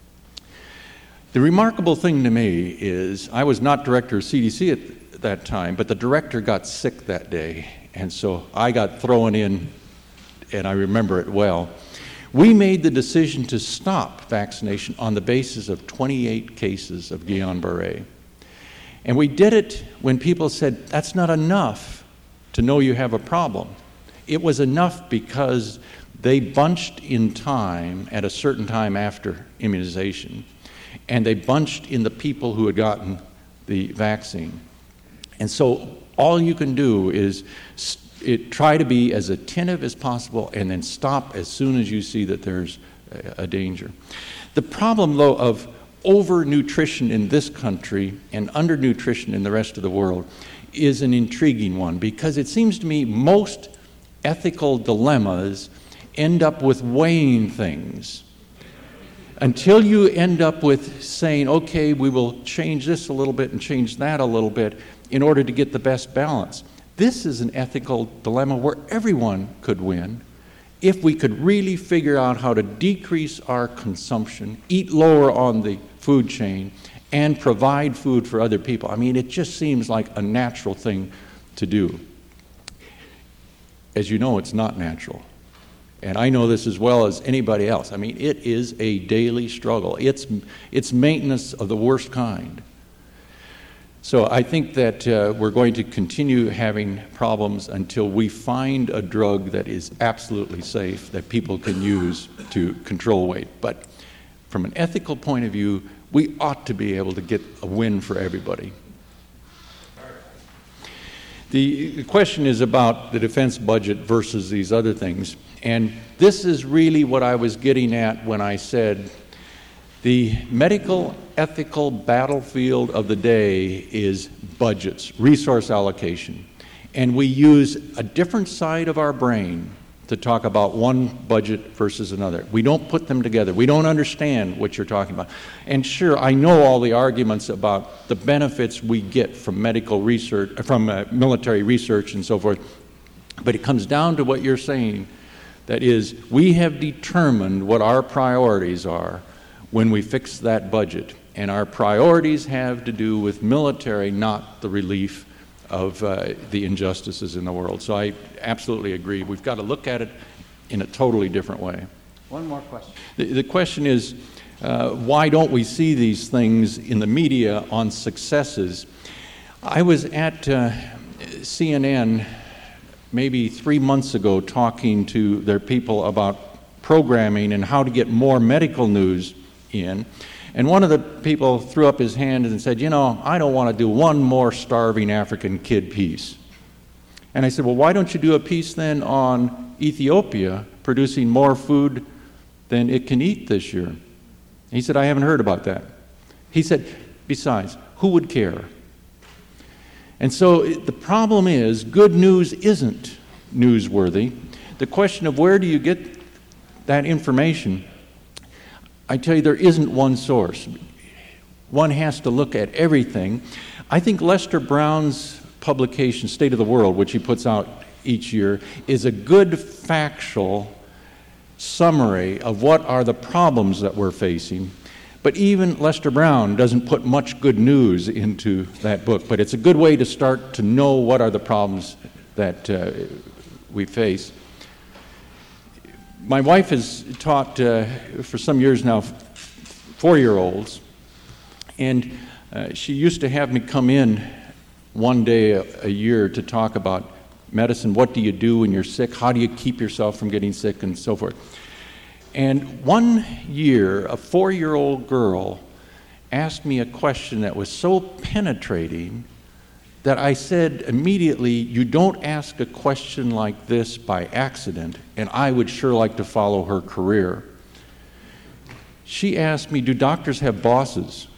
The remarkable thing to me is I was not director of CDC at that time, but the director got sick that day, and so I got thrown in, and I remember it well. We made the decision to stop vaccination on the basis of 28 cases of Guillain-Barré. And we did it when people said, that's not enough to know you have a problem. It was enough because they bunched in time at a certain time after immunization, and they bunched in the people who had gotten the vaccine. And so all you can do is try to be as attentive as possible and then stop as soon as you see that there's a danger. The problem, though, of overnutrition in this country and undernutrition in the rest of the world is an intriguing one, because it seems to me most ethical dilemmas end up with weighing things. Until you end up with saying, okay, we will change this a little bit and change that a little bit in order to get the best balance. This is an ethical dilemma where everyone could win if we could really figure out how to decrease our consumption, eat lower on the food chain, and provide food for other people. I mean, it just seems like a natural thing to do. As you know, it's not natural. And I know this as well as anybody else. I mean, it is a daily struggle. It's maintenance of the worst kind. So I think that we're going to continue having problems until we find a drug that is absolutely safe, that people can use to control weight. But from an ethical point of view, we ought to be able to get a win for everybody. The question is about the defense budget versus these other things. And this is really what I was getting at when I said the medical ethical battlefield of the day is budgets, resource allocation. And we use a different side of our brain to talk about one budget versus another. We don't put them together. We don't understand what you're talking about. And sure, I know all the arguments about the benefits we get from medical research, from military research and so forth, but it comes down to what you're saying. That is, we have determined what our priorities are when we fix that budget. And our priorities have to do with military, not the relief of the injustices in the world. So I absolutely agree. We've got to look at it in a totally different way. One more question. The question is, why don't we see these things in the media on successes? I was at CNN maybe 3 months ago talking to their people about programming and how to get more medical news in. And one of the people threw up his hand and said, you know, I don't want to do one more starving African kid piece. And I said, well, why don't you do a piece then on Ethiopia producing more food than it can eat this year? And he said, I haven't heard about that. He said, besides, who would care? And so the problem is, good news isn't newsworthy. The question of where do you get that information, I tell you, there isn't one source. One has to look at everything. I think Lester Brown's publication, State of the World, which he puts out each year, is a good factual summary of what are the problems that we're facing. But even Lester Brown doesn't put much good news into that book, but it's a good way to start to know what are the problems that we face. My wife has taught for some years now 4-year-olds, and she used to have me come in one day a year to talk about medicine. What do you do when you're sick? How do you keep yourself from getting sick, and so forth. And one year, a 4-year-old girl asked me a question that was so penetrating that I said immediately, you don't ask a question like this by accident, and I would sure like to follow her career. She asked me, do doctors have bosses?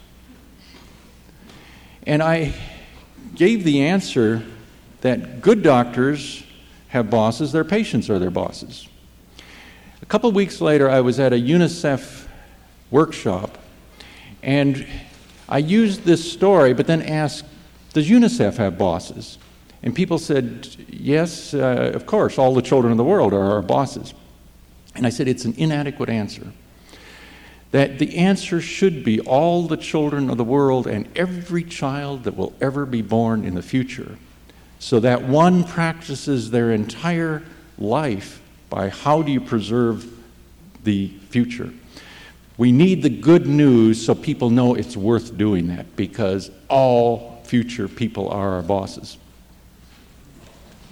And I gave the answer that good doctors have bosses, their patients are their bosses. A couple of weeks later, I was at a UNICEF workshop, and I used this story, but then asked, does UNICEF have bosses? And people said, yes, of course, all the children in the world are our bosses. And I said, it's an inadequate answer. That the answer should be all the children of the world and every child that will ever be born in the future, so that one practices their entire life by how do you preserve the future. We need the good news so people know it's worth doing that, because all future people are our bosses.